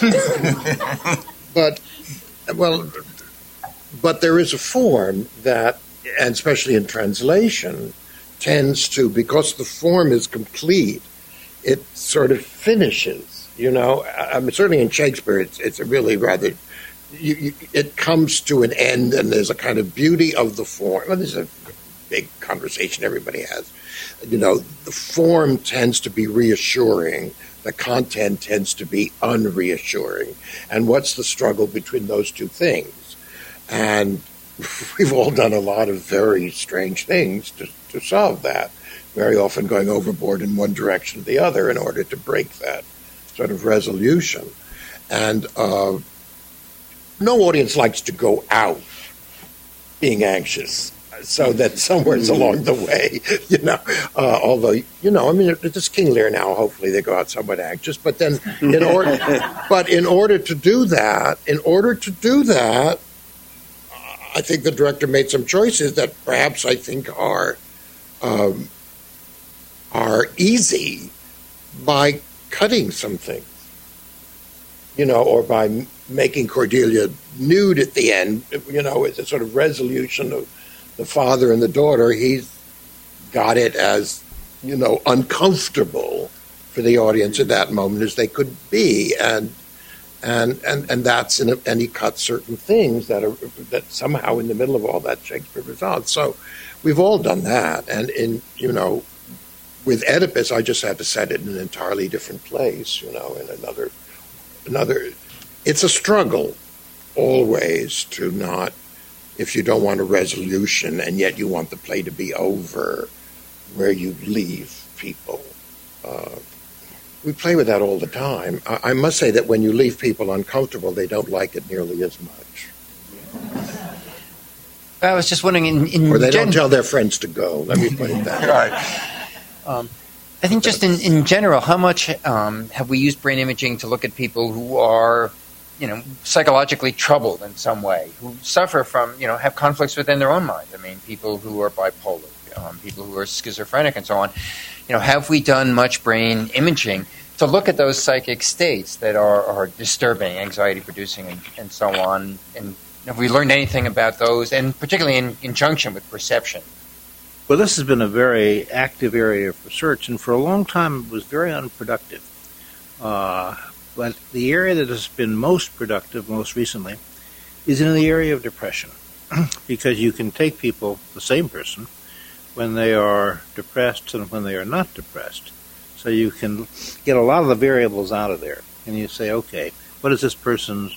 But, well, but there is a form that, and especially in translation, tends to, because the form is complete, it sort of finishes, you know. I mean, certainly in Shakespeare, it's, it's a really rather, you, you, it comes to an end, and there's a kind of beauty of the form. Well, this is a big conversation everybody has. You know, the form tends to be reassuring, the content tends to be unreassuring. And what's the struggle between those two things? And we've all done a lot of very strange things to, to solve that, very often going overboard in one direction or the other in order to break that sort of resolution. And uh, no audience likes to go out being anxious, so that somewhere along the way, you know, uh, although, you know, I mean, it's King Lear now, hopefully they go out somewhat anxious, but then in order, but in order to do that, in order to do that, I think the director made some choices that perhaps I think are, um, are easy by cutting some things, you know, or by m- making Cordelia nude at the end, you know, as a sort of resolution of the father and the daughter. He's got it as, you know, uncomfortable for the audience at that moment as they could be, and and and and that's in a, and he cuts certain things that are that somehow in the middle of all that Shakespeare resolves. So we've all done that, and in you know, with Oedipus, I just had to set it in an entirely different place, you know, in another another. It's a struggle always to not. If you don't want a resolution and yet you want the play to be over, where you leave people. Uh, we play with that all the time. I, I must say that when you leave people uncomfortable, they don't like it nearly as much. I was just wondering, in, in or they gen- don't tell their friends to go. Let me put it that way. Right. Um, I think just in, in general, how much um, have we used brain imaging to look at people who are, you know, psychologically troubled in some way, who suffer from, you know, have conflicts within their own mind? I mean, people who are bipolar, um, people who are schizophrenic and so on. You know, have we done much brain imaging to look at those psychic states that are, are disturbing, anxiety-producing, and, and so on? And have we learned anything about those, and particularly in conjunction with perception? Well, this has been a very active area of research, and for a long time it was very unproductive. Uh, But the area that has been most productive most recently is in the area of depression, because you can take people, the same person, when they are depressed and when they are not depressed. So you can get a lot of the variables out of there, and you say, okay, what is this person's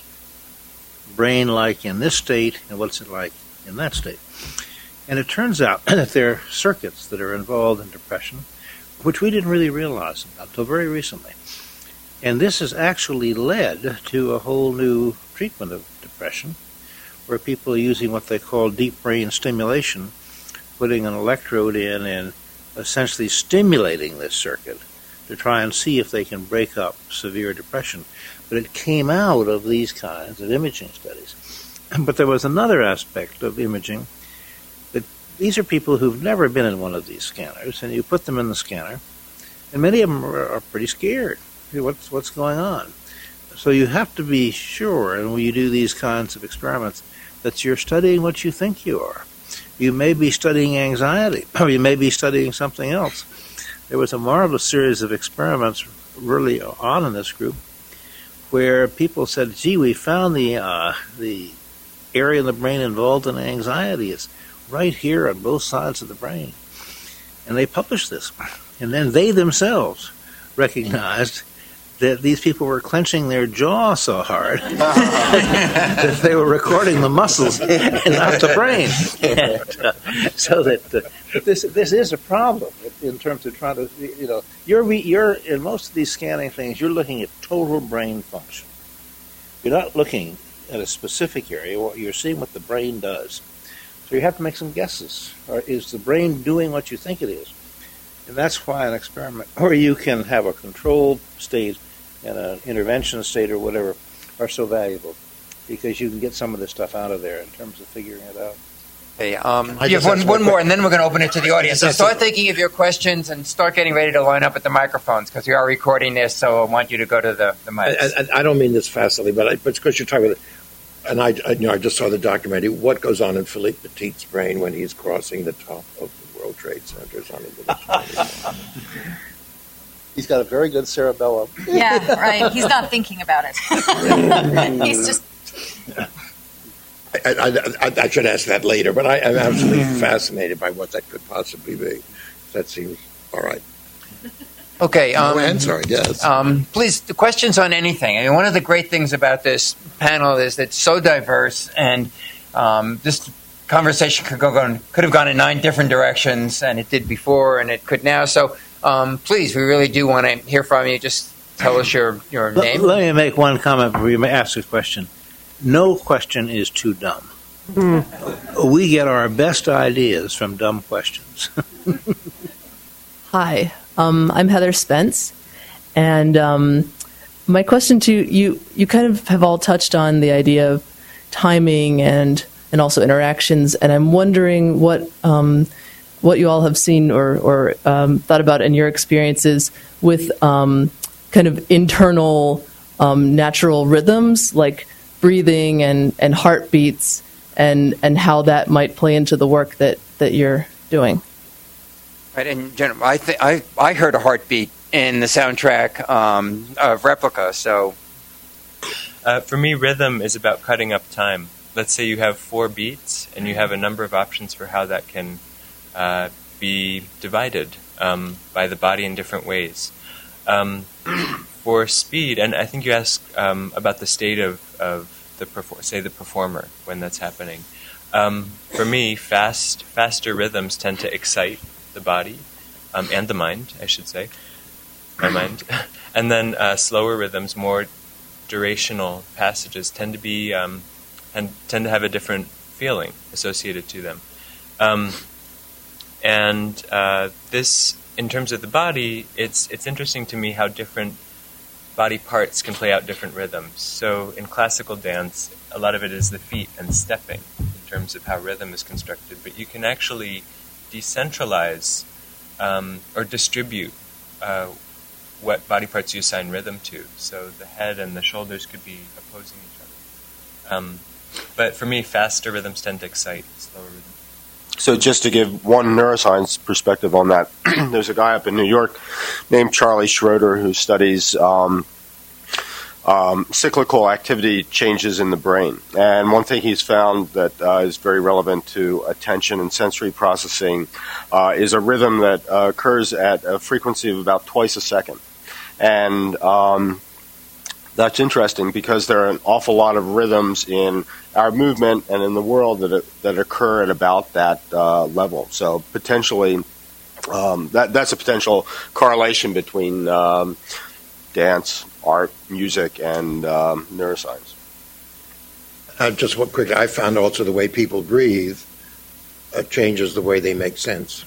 brain like in this state, and what's it like in that state? And it turns out that there are circuits that are involved in depression, which we didn't really realize about until very recently. And this has actually led to a whole new treatment of depression, where people are using what they call deep brain stimulation, putting an electrode in and essentially stimulating this circuit to try and see if they can break up severe depression. But it came out of these kinds of imaging studies. But there was another aspect of imaging, that these are people who've never been in one of these scanners, and you put them in the scanner, and many of them are, are pretty scared. What's what's going on? So you have to be sure, and when you do these kinds of experiments, that you're studying what you think you are. You may be studying anxiety, or you may be studying something else. There was a marvelous series of experiments early on in this group where people said, gee, we found the uh, the area in the brain involved in anxiety. It's right here on both sides of the brain. And they published this. And then they themselves recognized that these people were clenching their jaw so hard that they were recording the muscles and not the brain. And, uh, so that uh, this this is a problem in terms of trying to, you know, you're you're in most of these scanning things, you're looking at total brain function. You're not looking at a specific area. You're seeing what the brain does. So you have to make some guesses. Or is the brain doing what you think it is? And that's why an experiment, or you can have a controlled state and an intervention state or whatever, are so valuable, because you can get some of this stuff out of there in terms of figuring it out. Okay, um, I you have just one, asked one my more, and then we're going to open it to the audience. So That's start it. thinking of your questions and start getting ready to line up at the microphones, because we are recording this, so I want you to go to the, the mics. And, and I don't mean this facilely, but, I, but because you're talking about, and I, I, you know, I just saw the documentary. What goes on in Philippe Petit's brain when he's crossing the top of the World Trade Centers on a He's got a very good cerebellum. Yeah, right. He's not thinking about it. He's just. I, I, I, I should ask that later, but I, I'm absolutely fascinated by what that could possibly be. That seems all right. Okay. Um, No answer, I guess. Um, please, the questions on anything. I mean, one of the great things about this panel is that it's so diverse, and um, this conversation could go on, could have gone in nine different directions, and it did before, and it could now. So, um, please, we really do want to hear from you. Just tell us your your Let, name. let me make one comment before you may ask a question. No question is too dumb. We get our best ideas from dumb questions. Hi, um, I'm Heather Spence, and um, my question to you, you kind of have all touched on the idea of timing and and also interactions, and I'm wondering what um, what you all have seen or, or um, thought about in your experiences with um, kind of internal um, natural rhythms, like breathing and, and heartbeats, and, and how that might play into the work that, that you're doing. Right, and Jen, I, th- I I heard a heartbeat in the soundtrack um, of Replica. So, Uh, for me, rhythm is about cutting up time. Let's say you have four beats, and you have a number of options for how that can uh, be divided um, by the body in different ways. Um, for speed, and I think you asked um, about the state of, of the perfor- say the performer when that's happening. Um, for me, fast faster rhythms tend to excite the body um, and the mind, I should say, my mind, and then uh, slower rhythms, more durational passages, tend to be um, and tend to have a different feeling associated to them. Um, and uh, this, in terms of the body, it's it's interesting to me how different body parts can play out different rhythms. So in classical dance, a lot of it is the feet and stepping in terms of how rhythm is constructed, but you can actually decentralize um, or distribute uh, what body parts you assign rhythm to. So the head and the shoulders could be opposing each other. Um, but for me, faster rhythms tend to excite slower rhythms. So just to give one neuroscience perspective on that, there's a guy up in New York named Charlie Schroeder who studies um, um, cyclical activity changes in the brain. And one thing he's found that uh, is very relevant to attention and sensory processing uh, is a rhythm that uh, occurs at a frequency of about twice a second. And um, that's interesting because there are an awful lot of rhythms in our movement and in the world that that occur at about that uh, level. So potentially, um, that that's a potential correlation between um, dance, art, music, and um, neuroscience. Uh, just one quick, I found also the way people breathe uh, changes the way they make sense.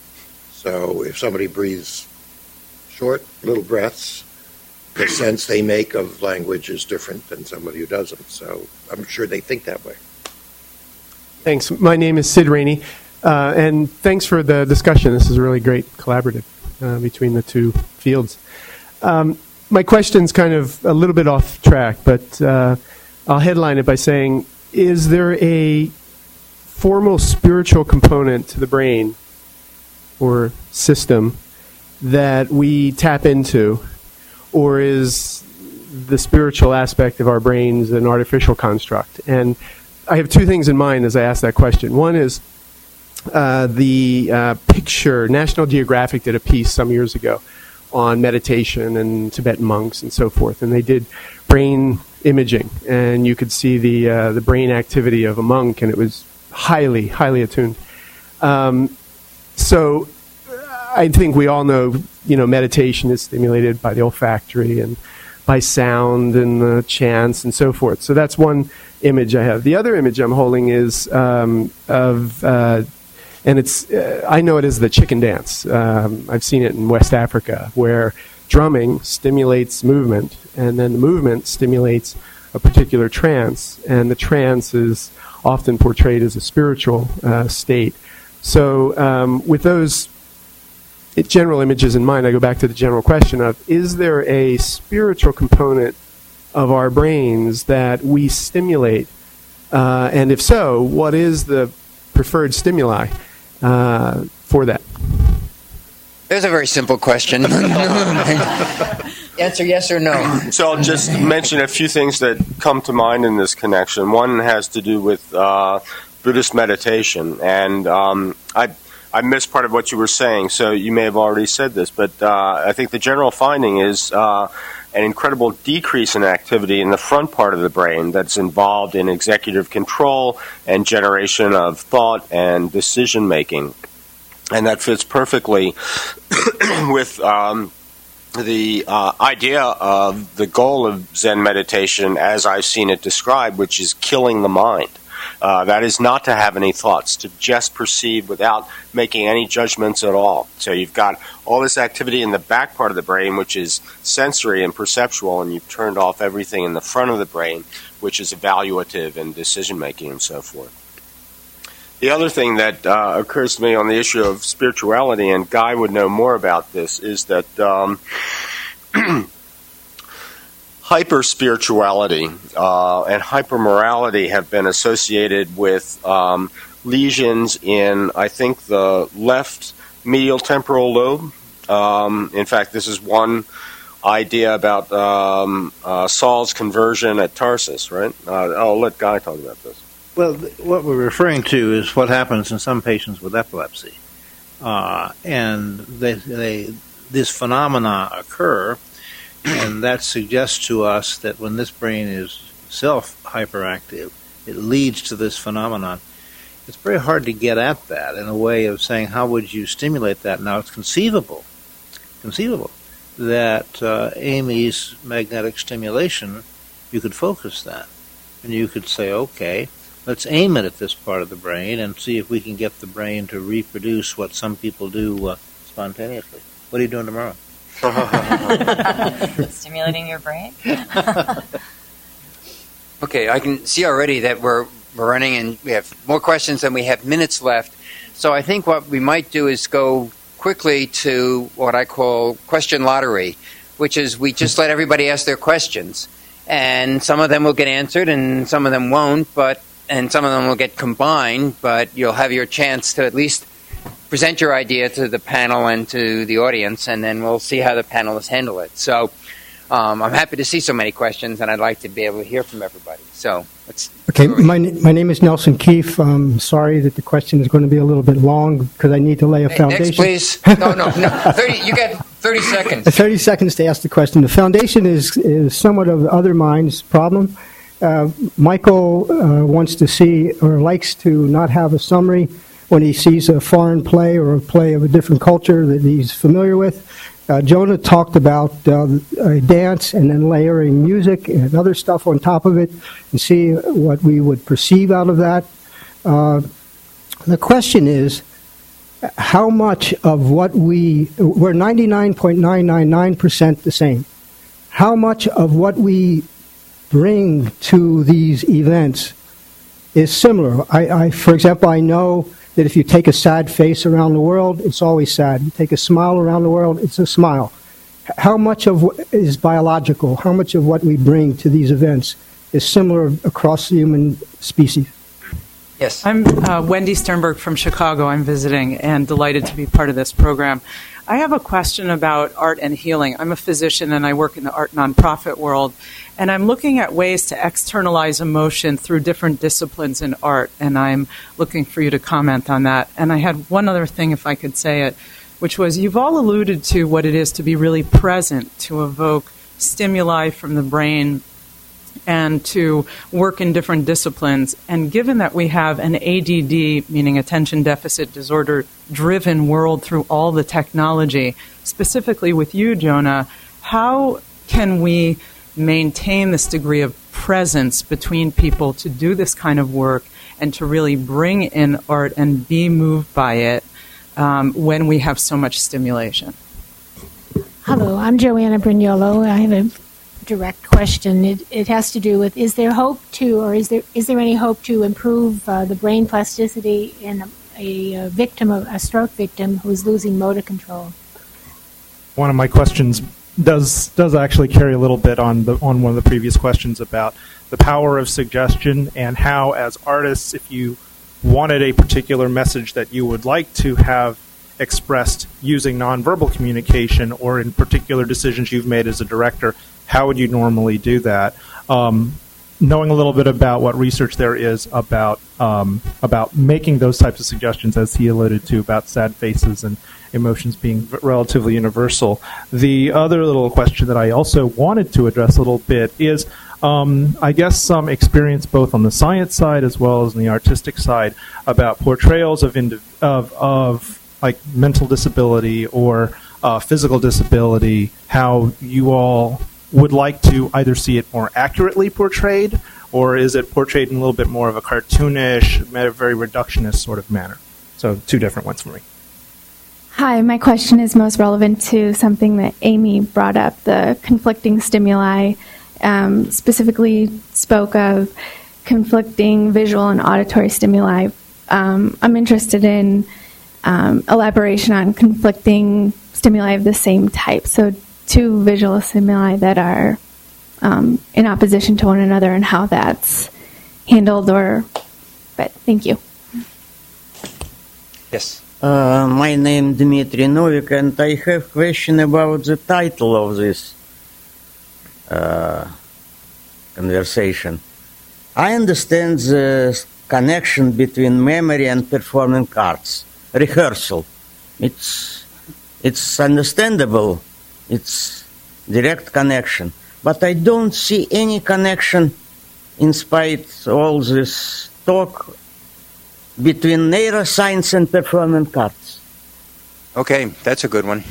So if somebody breathes short, little breaths, the sense they make of language is different than somebody who doesn't. So I'm sure they think that way. Thanks. My name is Sid Rainey, uh, and thanks for the discussion. This is a really great collaborative uh, between the two fields. Um, my question's kind of a little bit off track, but uh, I'll headline it by saying, is there a formal spiritual component to the brain or system that we tap into? Or is the spiritual aspect of our brains an artificial construct? And I have two things in mind as I ask that question. One is uh, the uh, picture, National Geographic did a piece some years ago on meditation and Tibetan monks and so forth, and they did brain imaging, and you could see the uh, the brain activity of a monk, and it was highly, highly attuned. Um, so I think we all know, you know, meditation is stimulated by the olfactory and by sound and the chants and so forth. So that's one image I have. The other image I'm holding is um, of uh, And it's, uh, I know it as the chicken dance. Um, I've seen it in West Africa, where drumming stimulates movement, and then the movement stimulates a particular trance, and the trance is often portrayed as a spiritual uh, state. So um, with those general images in mind, I go back to the general question of, is there a spiritual component of our brains that we stimulate? Uh, and if so, what is the preferred stimuli uh, for that? There's a very simple question. Answer yes or no. So I'll just mention a few things that come to mind in this connection. One has to do with uh, Buddhist meditation, and um, I I missed part of what you were saying, so you may have already said this, but uh, I think the general finding is uh, an incredible decrease in activity in the front part of the brain that's involved in executive control and generation of thought and decision making. And that fits perfectly with um, the uh, idea of the goal of Zen meditation as I've seen it described, which is killing the mind. Uh, that is not to have any thoughts, to just perceive without making any judgments at all. So you've got all this activity in the back part of the brain, which is sensory and perceptual, and you've turned off everything in the front of the brain, which is evaluative and decision-making and so forth. The other thing that uh, occurs to me on the issue of spirituality, and Guy would know more about this, is that um, hyper-spirituality uh, and hyper-morality have been associated with um, lesions in, I think, the left medial temporal lobe. Um, in fact, this is one idea about um, uh, Saul's conversion at Tarsus, right? Uh, I'll let Guy talk about this. Well, th- what we're referring to is what happens in some patients with epilepsy. Uh, and they, they, this phenomena occur, and that suggests to us that when this brain is self-hyperactive, it leads to this phenomenon. It's very hard to get at that in a way of saying, how would you stimulate that? Now, it's conceivable, conceivable that uh, Amy's magnetic stimulation, you could focus that. And you could say, okay, let's aim it at this part of the brain and see if we can get the brain to reproduce what some people do uh, spontaneously. What are you doing tomorrow? Stimulating your brain? Okay, I can see already that we're, we're running and we have more questions than we have minutes left. So I think what we might do is go quickly to what I call question lottery, which is we just let everybody ask their questions. And some of them will get answered and some of them won't, but and some of them will get combined, but you'll have your chance to at least present your idea to the panel and to the audience, and then we'll see how the panelists handle it. So um, I'm happy to see so many questions, and I'd like to be able to hear from everybody. So let's. Okay, my my name is Nelson Keefe. I'm sorry that the question is going to be a little bit long because I need to lay a Hey, foundation. next, please. No, no, no. thirty. You got thirty seconds. thirty seconds to ask the question. The foundation is is somewhat of other mind's problem. Uh, Michael uh, wants to see or likes to not have a summary when he sees a foreign play or a play of a different culture that he's familiar with. Uh, Jonah talked about uh, a dance and then layering music and other stuff on top of it and see what we would perceive out of that. Uh, the question is, how much of what we, we're ninety-nine point nine nine nine percent the same. How much of what we bring to these events is similar? I, I, for example, I know that if you take a sad face around the world, it's always sad. You take a smile around the world, it's a smile. How much of what is biological? How much of what we bring to these events is similar across the human species? Yes. I'm uh, Wendy Sternberg from Chicago. I'm visiting and delighted to be part of this program. I have a question about art and healing. I'm a physician and I work in the art nonprofit world, and I'm looking at ways to externalize emotion through different disciplines in art, and I'm looking for you to comment on that. And I had one other thing, if I could say it, which was you've all alluded to what it is to be really present, to evoke stimuli from the brain and to work in different disciplines. And given that we have an A D D, meaning attention deficit disorder, driven world through all the technology, specifically with you, Jonah, how can we maintain this degree of presence between people to do this kind of work and to really bring in art and be moved by it um, when we have so much stimulation. Hello, I'm Joanna Brignolo. I have a direct question. It, it has to do with, is there hope to, or is there is there any hope to improve uh, the brain plasticity in a, a, a victim, of a stroke victim who's losing motor control? One of my questions does does actually carry a little bit on the on one of the previous questions about the power of suggestion and how, as artists, if you wanted a particular message that you would like to have expressed using nonverbal communication or in particular decisions you've made as a director, how would you normally do that? Um, knowing a little bit about what research there is about um, about making those types of suggestions, as he alluded to, about sad faces and emotions being v- relatively universal. The other little question that I also wanted to address a little bit is, um, I guess, some experience both on the science side as well as on the artistic side about portrayals of indiv- of, of like mental disability or uh, physical disability, how you all would like to either see it more accurately portrayed, or is it portrayed in a little bit more of a cartoonish, very reductionist sort of manner? So two different ones for me. Hi, my question is most relevant to something that Amy brought up, the conflicting stimuli, um, specifically spoke of conflicting visual and auditory stimuli. Um, I'm interested in um, elaboration on conflicting stimuli of the same type. So two visual stimuli that are um, in opposition to one another and how that's handled or, but thank you. Yes. Uh, my name Dmitry Novik, and I have question about the title of this uh, conversation. I understand the connection between memory and performing arts, rehearsal. It's it's understandable. It's direct connection, but I don't see any connection, in spite of all this talk, between neuroscience and performing arts. Okay, that's a good one.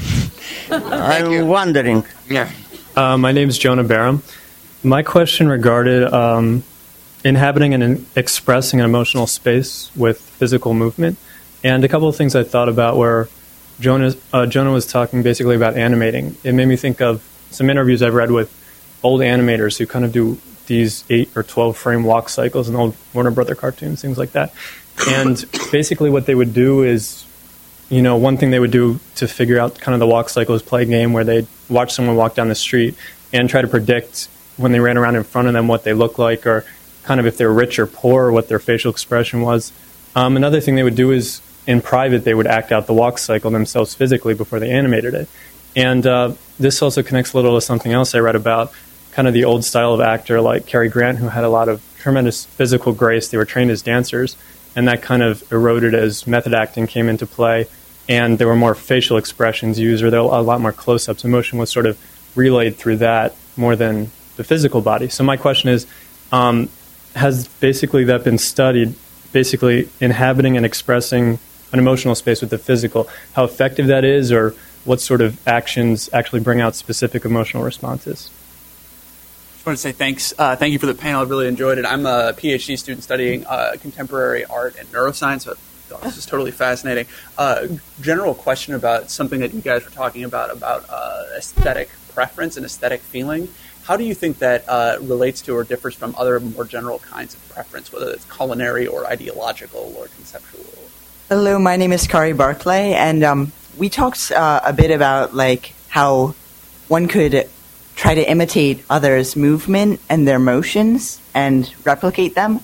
I'm you. wondering. Yeah. Uh, my name is Jonah Barham. My question regarded um, inhabiting and in expressing an emotional space with physical movement. And a couple of things I thought about were Jonah, uh, Jonah was talking basically about animating. It made me think of some interviews I've read with old animators who kind of do these eight or twelve frame walk cycles in old Warner Brother cartoons, things like that. And basically what they would do is, you know, one thing they would do to figure out kind of the walk cycle is play a game where they'd watch someone walk down the street and try to predict when they ran around in front of them what they looked like, or kind of if they're rich or poor, what their facial expression was. Um, another thing they would do is, in private, they would act out the walk cycle themselves physically before they animated it. And uh, this also connects a little to something else I read about, kind of the old style of actor like Cary Grant, who had a lot of tremendous physical grace. They were trained as dancers, and that kind of eroded as method acting came into play, and there were more facial expressions used, or there were a lot more close-ups. Emotion was sort of relayed through that more than the physical body. So my question is, um, has basically that been studied, basically inhabiting and expressing an emotional space with the physical, how effective that is, or what sort of actions actually bring out specific emotional responses? I just want to say thanks. Uh, thank you for the panel. I really enjoyed it. I'm a PhD student studying uh, contemporary art and neuroscience. So I thought this is totally fascinating. Uh, general question about something that you guys were talking about, about uh, aesthetic preference and aesthetic feeling. How do you think that uh, relates to or differs from other more general kinds of preference, whether it's culinary or ideological or conceptual? Hello, my name is Kari Barclay, and um, we talked uh, a bit about like how one could try to imitate others' movement and their motions and replicate them.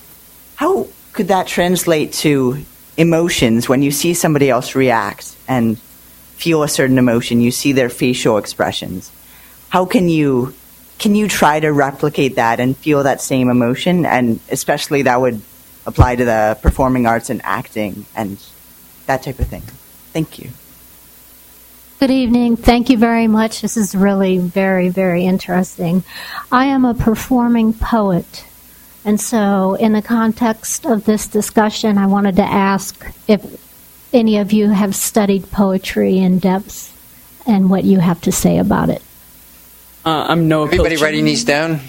How could that translate to emotions when you see somebody else react and feel a certain emotion, you see their facial expressions? How can you can you try to replicate that and feel that same emotion? And especially that would apply to the performing arts and acting and that type of thing. Thank you. Good evening. Thank you very much. This is really very, very interesting. I am a performing poet. And so in the context of this discussion, I wanted to ask if any of you have studied poetry in depth and what you have to say about it. Uh, I'm Noah Everybody Pilchin. writing these down?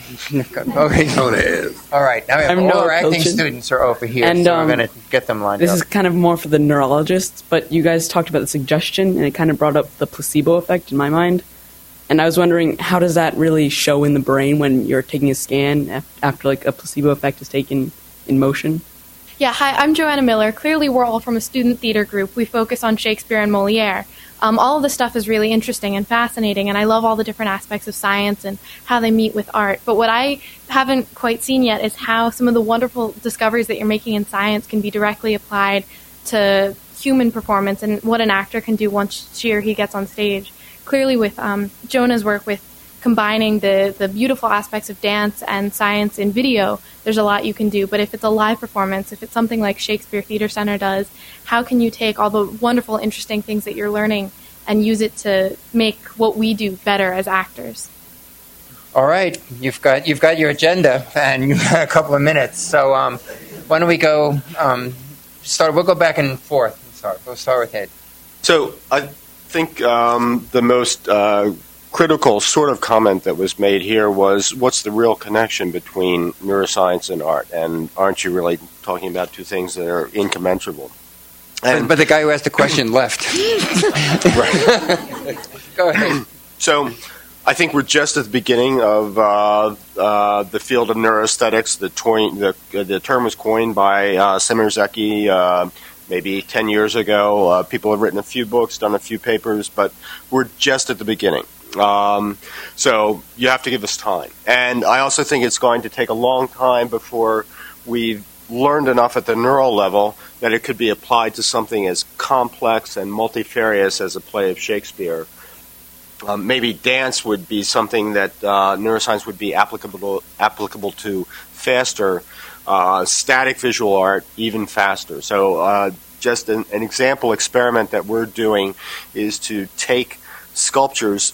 Okay. All right. Now we have I'm all Noah our acting Pilchin. students are over here, And, so um, we're going to get them lined This up. is kind of more for the neurologists, but you guys talked about the suggestion, and it kind of brought up the placebo effect in my mind. And I was wondering, how does that really show in the brain when you're taking a scan af- after like a placebo effect is taken in motion? Yeah, hi, I'm Joanna Miller. Clearly, we're all from a student theater group. We focus on Shakespeare and Moliere. Um, all of this stuff is really interesting and fascinating, and I love all the different aspects of science and how they meet with art. But what I haven't quite seen yet is how some of the wonderful discoveries that you're making in science can be directly applied to human performance and what an actor can do once she or he gets on stage. Clearly, with um, Jonah's work with combining the, the beautiful aspects of dance and science in video, there's a lot you can do. But if it's a live performance, if it's something like Shakespeare Theatre Center does, how can you take all the wonderful, interesting things that you're learning and use it to make what we do better as actors? All right, you've got you've got your agenda, and you've got a couple of minutes. So um, why don't we go um, start? We'll go back and forth. Sorry, we'll start with Ed. So I think um, the most uh, critical sort of comment that was made here was, what's the real connection between neuroscience and art? And aren't you really talking about two things that are incommensurable? And, but, but the guy who asked the question left. Right. Go ahead. So I think we're just at the beginning of uh, uh, the field of neuroaesthetics. The, toy, the, the term was coined by uh, Semir Zeki uh, maybe ten years ago. Uh, people have written a few books, done a few papers, but we're just at the beginning. Um, so you have to give us time. And I also think it's going to take a long time before we've learned enough at the neural level that it could be applied to something as complex and multifarious as a play of Shakespeare. Um, maybe dance would be something that uh, neuroscience would be applicable applicable to faster, uh, static visual art even faster. So uh, just an, an example experiment that we're doing is to take sculptures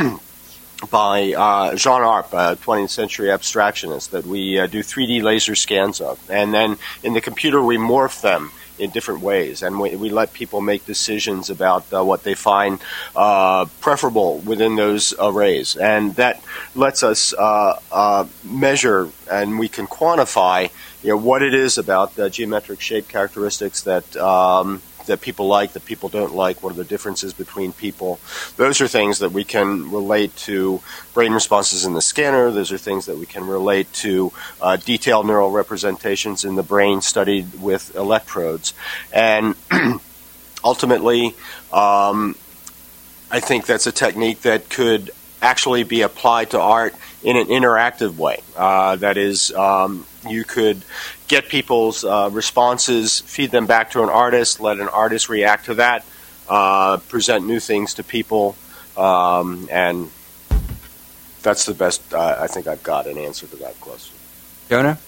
by uh, Jean Arp, a twentieth century abstractionist, that we uh, do three D laser scans of. And then in the computer we morph them in different ways, and we, we let people make decisions about uh, what they find uh, preferable within those arrays. And that lets us uh, uh, measure, and we can quantify, you know, what it is about the geometric shape characteristics that um, that people like, that people don't like, what are the differences between people. Those are things that we can relate to brain responses in the scanner. Those are things that we can relate to uh, detailed neural representations in the brain studied with electrodes. And ultimately, um, I think that's a technique that could actually be applied to art in an interactive way. Uh, that is, um, you could get people's uh, responses, feed them back to an artist, let an artist react to that, uh, present new things to people, um, and that's the best uh, I think I've got an answer to that question. Jonah?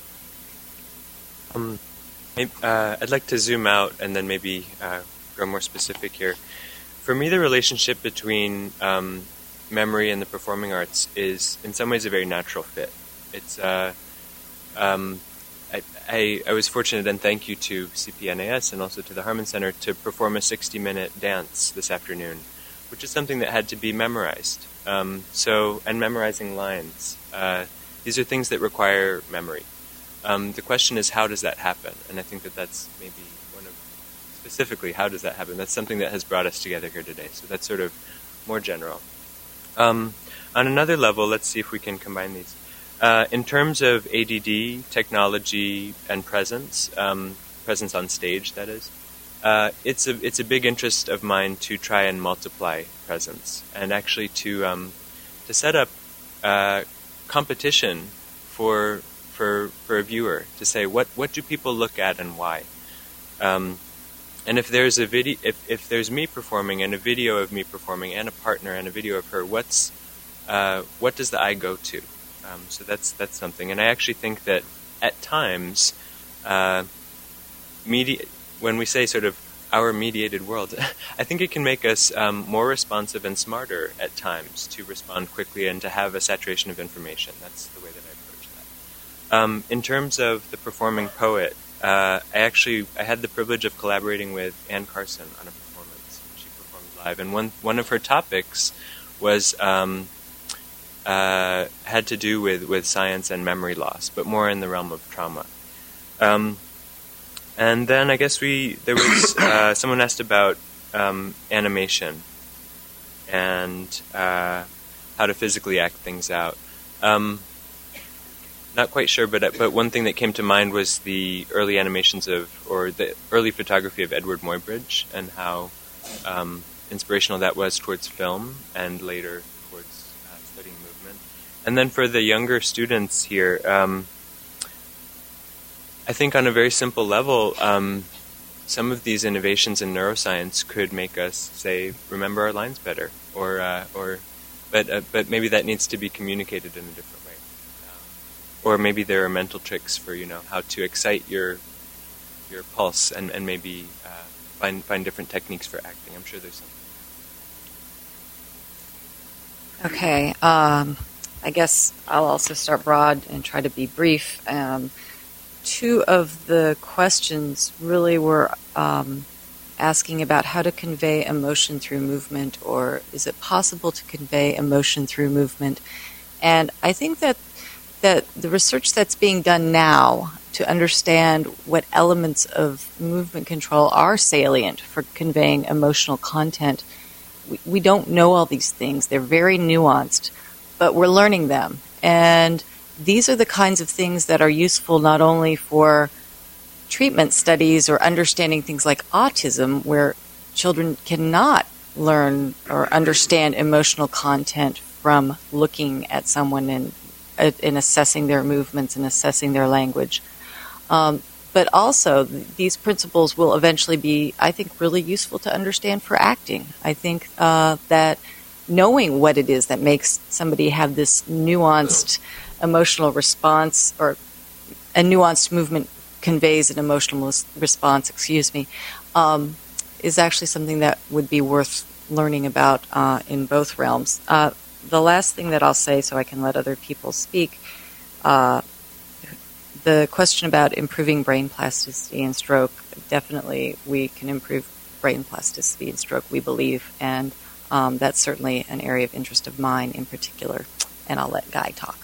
Um, maybe, uh, I'd like to zoom out and then maybe uh, grow more specific here. For me, the relationship between um, memory and the performing arts is in some ways a very natural fit. It's uh, um, I, I, I was fortunate, and thank you to C P N A S and also to the Harman Center, to perform a sixty-minute dance this afternoon, which is something that had to be memorized. Um, so, and memorizing lines. Uh, these are things that require memory. Um, the question is, how does that happen? And I think that that's maybe one of, specifically, how does that happen? That's something that has brought us together here today. So that's sort of more general. Um, on another level, let's see if we can combine these. Uh, in terms of A D D, technology, and presence, um, presence on stage, that is, uh, it's a it's a big interest of mine to try and multiply presence, and actually to um, to set up uh, competition for for for a viewer, to say what, what do people look at and why. Um, and if there's a video, if if there's me performing and a video of me performing and a partner and a video of her, what's uh, what does the eye go to? Um, so that's that's something, and I actually think that at times, uh, media, when we say sort of our mediated world, I think it can make us um, more responsive and smarter at times to respond quickly and to have a saturation of information. That's the way that I approach that. Um, in terms of the performing poet, uh, I actually I had the privilege of collaborating with Anne Carson on a performance. She performed live, and one one of her topics was. Um, uh, had to do with, with science and memory loss, but more in the realm of trauma. Um, and then I guess we there was uh, someone asked about um, animation and uh, how to physically act things out. Um, not quite sure, but but one thing that came to mind was the early animations of, or the early photography of Edward Muybridge, and how um, inspirational that was towards film and later towards uh, studying movement. And then for the younger students here, um, I think on a very simple level, um, some of these innovations in neuroscience could make us say, remember our lines better, or uh, or, but uh, but maybe that needs to be communicated in a different way, uh, or maybe there are mental tricks for, you know, how to excite your your pulse and and maybe uh, find find different techniques for acting. I'm sure there's something. Okay, um, I guess I'll also start broad and try to be brief. Um, Two of the questions really were um, asking about how to convey emotion through movement, or is it possible to convey emotion through movement? And I think that that the research that's being done now to understand what elements of movement control are salient for conveying emotional content, we, we don't know all these things. They're very nuanced, but we're learning them. And these are the kinds of things that are useful not only for treatment studies or understanding things like autism, where children cannot learn or understand emotional content from looking at someone and, and assessing their movements and assessing their language. Um, but also, these principles will eventually be, I think, really useful to understand for acting. I think uh, that knowing what it is that makes somebody have this nuanced emotional response, or a nuanced movement conveys an emotional response, excuse me, um, is actually something that would be worth learning about uh, in both realms. Uh, the last thing that I'll say, so I can let other people speak, uh, the question about improving brain plasticity in stroke, definitely we can improve brain plasticity in stroke, we believe, and um, that's certainly an area of interest of mine in particular, and I'll let Guy talk.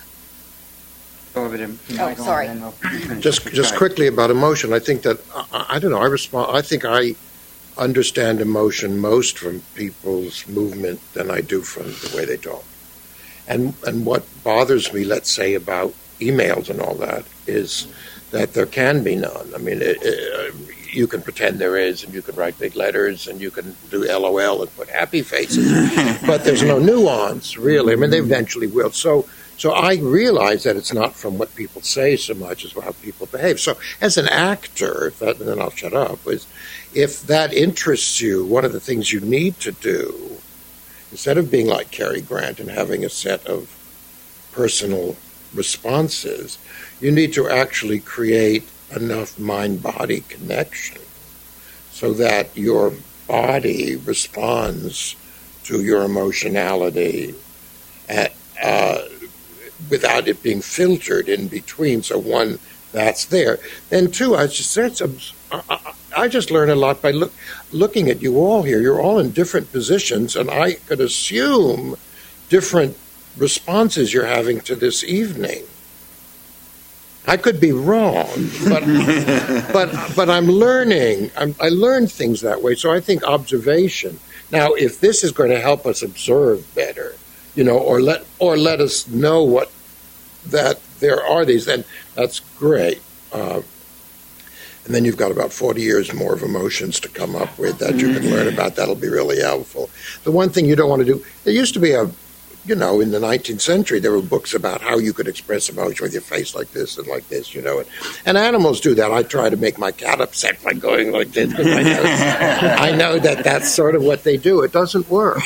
Oh, sorry. Just just quickly about emotion. I think that I, I don't know. I respond. I think I understand emotion most from people's movement than I do from the way they talk. And and what bothers me, let's say, about emails and all that, is that there can be none. I mean, it, it, you can pretend there is, and you can write big letters, and you can do L O L and put happy faces, but there's no nuance, really. I mean, they eventually will. So. So I realize that it's not from what people say so much as how people behave. So as an actor, if that, and then I'll shut up, is if that interests you, one of the things you need to do, instead of being like Cary Grant and having a set of personal responses, you need to actually create enough mind-body connection so that your body responds to your emotionality at, uh, without it being filtered in between. So one, that's there. Then two, I just said some, I, I just learned a lot by look, looking at you all here. You're all in different positions, and I could assume different responses you're having to this evening. I could be wrong, but but but I'm learning. I'm, I learn things that way. So I think observation. Now, if this is going to help us observe better, you know, or let or let us know what that there are these, then that's great. Uh, and then you've got about forty years more of emotions to come up with that you can learn about. That'll be really helpful. The one thing you don't want to do, there used to be a, you know, in the nineteenth century, there were books about how you could express emotion with your face like this and like this, you know. And, and animals do that. I try to make my cat upset by going like this, because I know, I know that that's sort of what they do. It doesn't work.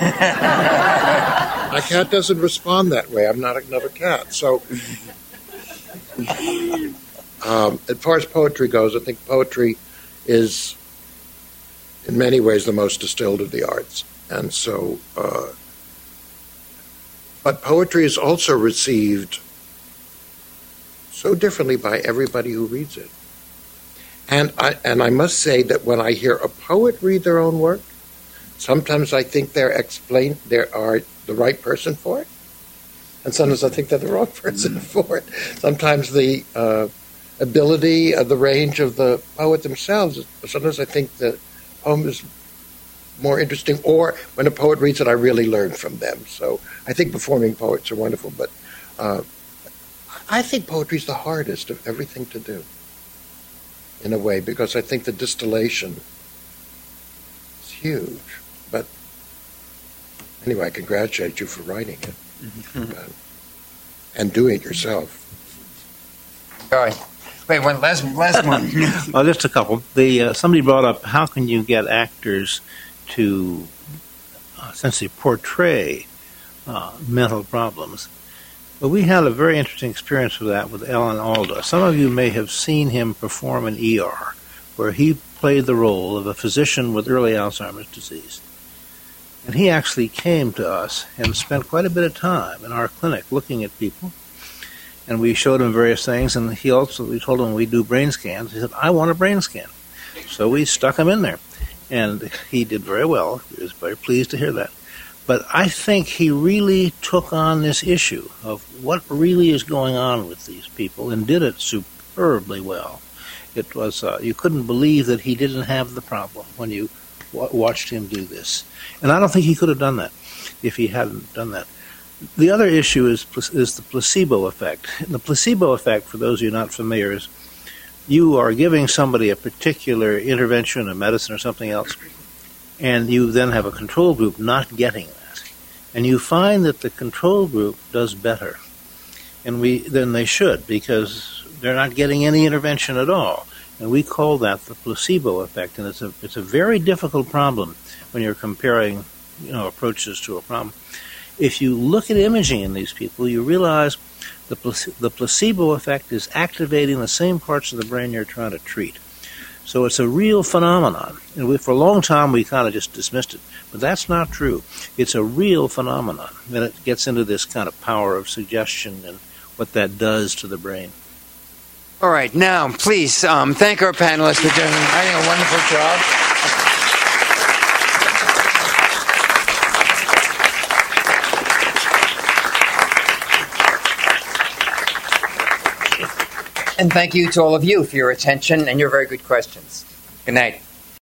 My cat doesn't respond that way. I'm not another cat. So um, as far as poetry goes, I think poetry is, in many ways, the most distilled of the arts. And so... Uh, But poetry is also received so differently by everybody who reads it. And I, and I must say that when I hear a poet read their own work, sometimes I think they're explain they are the right person for it. and sometimes I think they're the wrong person for it. Sometimes the uh, ability of the range of the poet themselves, sometimes I think the poem is more interesting, or when a poet reads it, I really learn from them. So I think performing poets are wonderful, but uh, I think poetry is the hardest of everything to do, in a way, because I think the distillation is huge. But anyway, I congratulate you for writing it uh, and doing it yourself. All right. Wait, one last last one. Well, just a couple. The uh, somebody brought up, how can you get actors to uh, essentially portray uh, mental problems? Well, we had a very interesting experience with that with Alan Alda. Some of you may have seen him perform in E R, where he played the role of a physician with early Alzheimer's disease. And he actually came to us and spent quite a bit of time in our clinic looking at people. And we showed him various things, and he also, we told him we do brain scans. He said, I want a brain scan. So we stuck him in there. And he did very well. He was very pleased to hear that. But I think he really took on this issue of what really is going on with these people and did it superbly well. It was, uh, you couldn't believe that he didn't have the problem when you w- watched him do this. And I don't think he could have done that if he hadn't done that. The other issue is is the placebo effect. And the placebo effect, for those of you not familiar, is you are giving somebody a particular intervention, a medicine or something else, and you then have a control group not getting that. And you find that the control group does better and we than they should, because they're not getting any intervention at all. And we call that the placebo effect. And it's a it's a very difficult problem when you're comparing, you know, approaches to a problem. If you look at imaging in these people, you realize the, place- the placebo effect is activating the same parts of the brain you're trying to treat. So it's a real phenomenon. And we, for a long time, we kind of just dismissed it. But that's not true. It's a real phenomenon. And it gets into this kind of power of suggestion and what that does to the brain. All right, now, please um, thank our panelists for doing I think, a wonderful job. And thank you to all of you for your attention and your very good questions. Good night.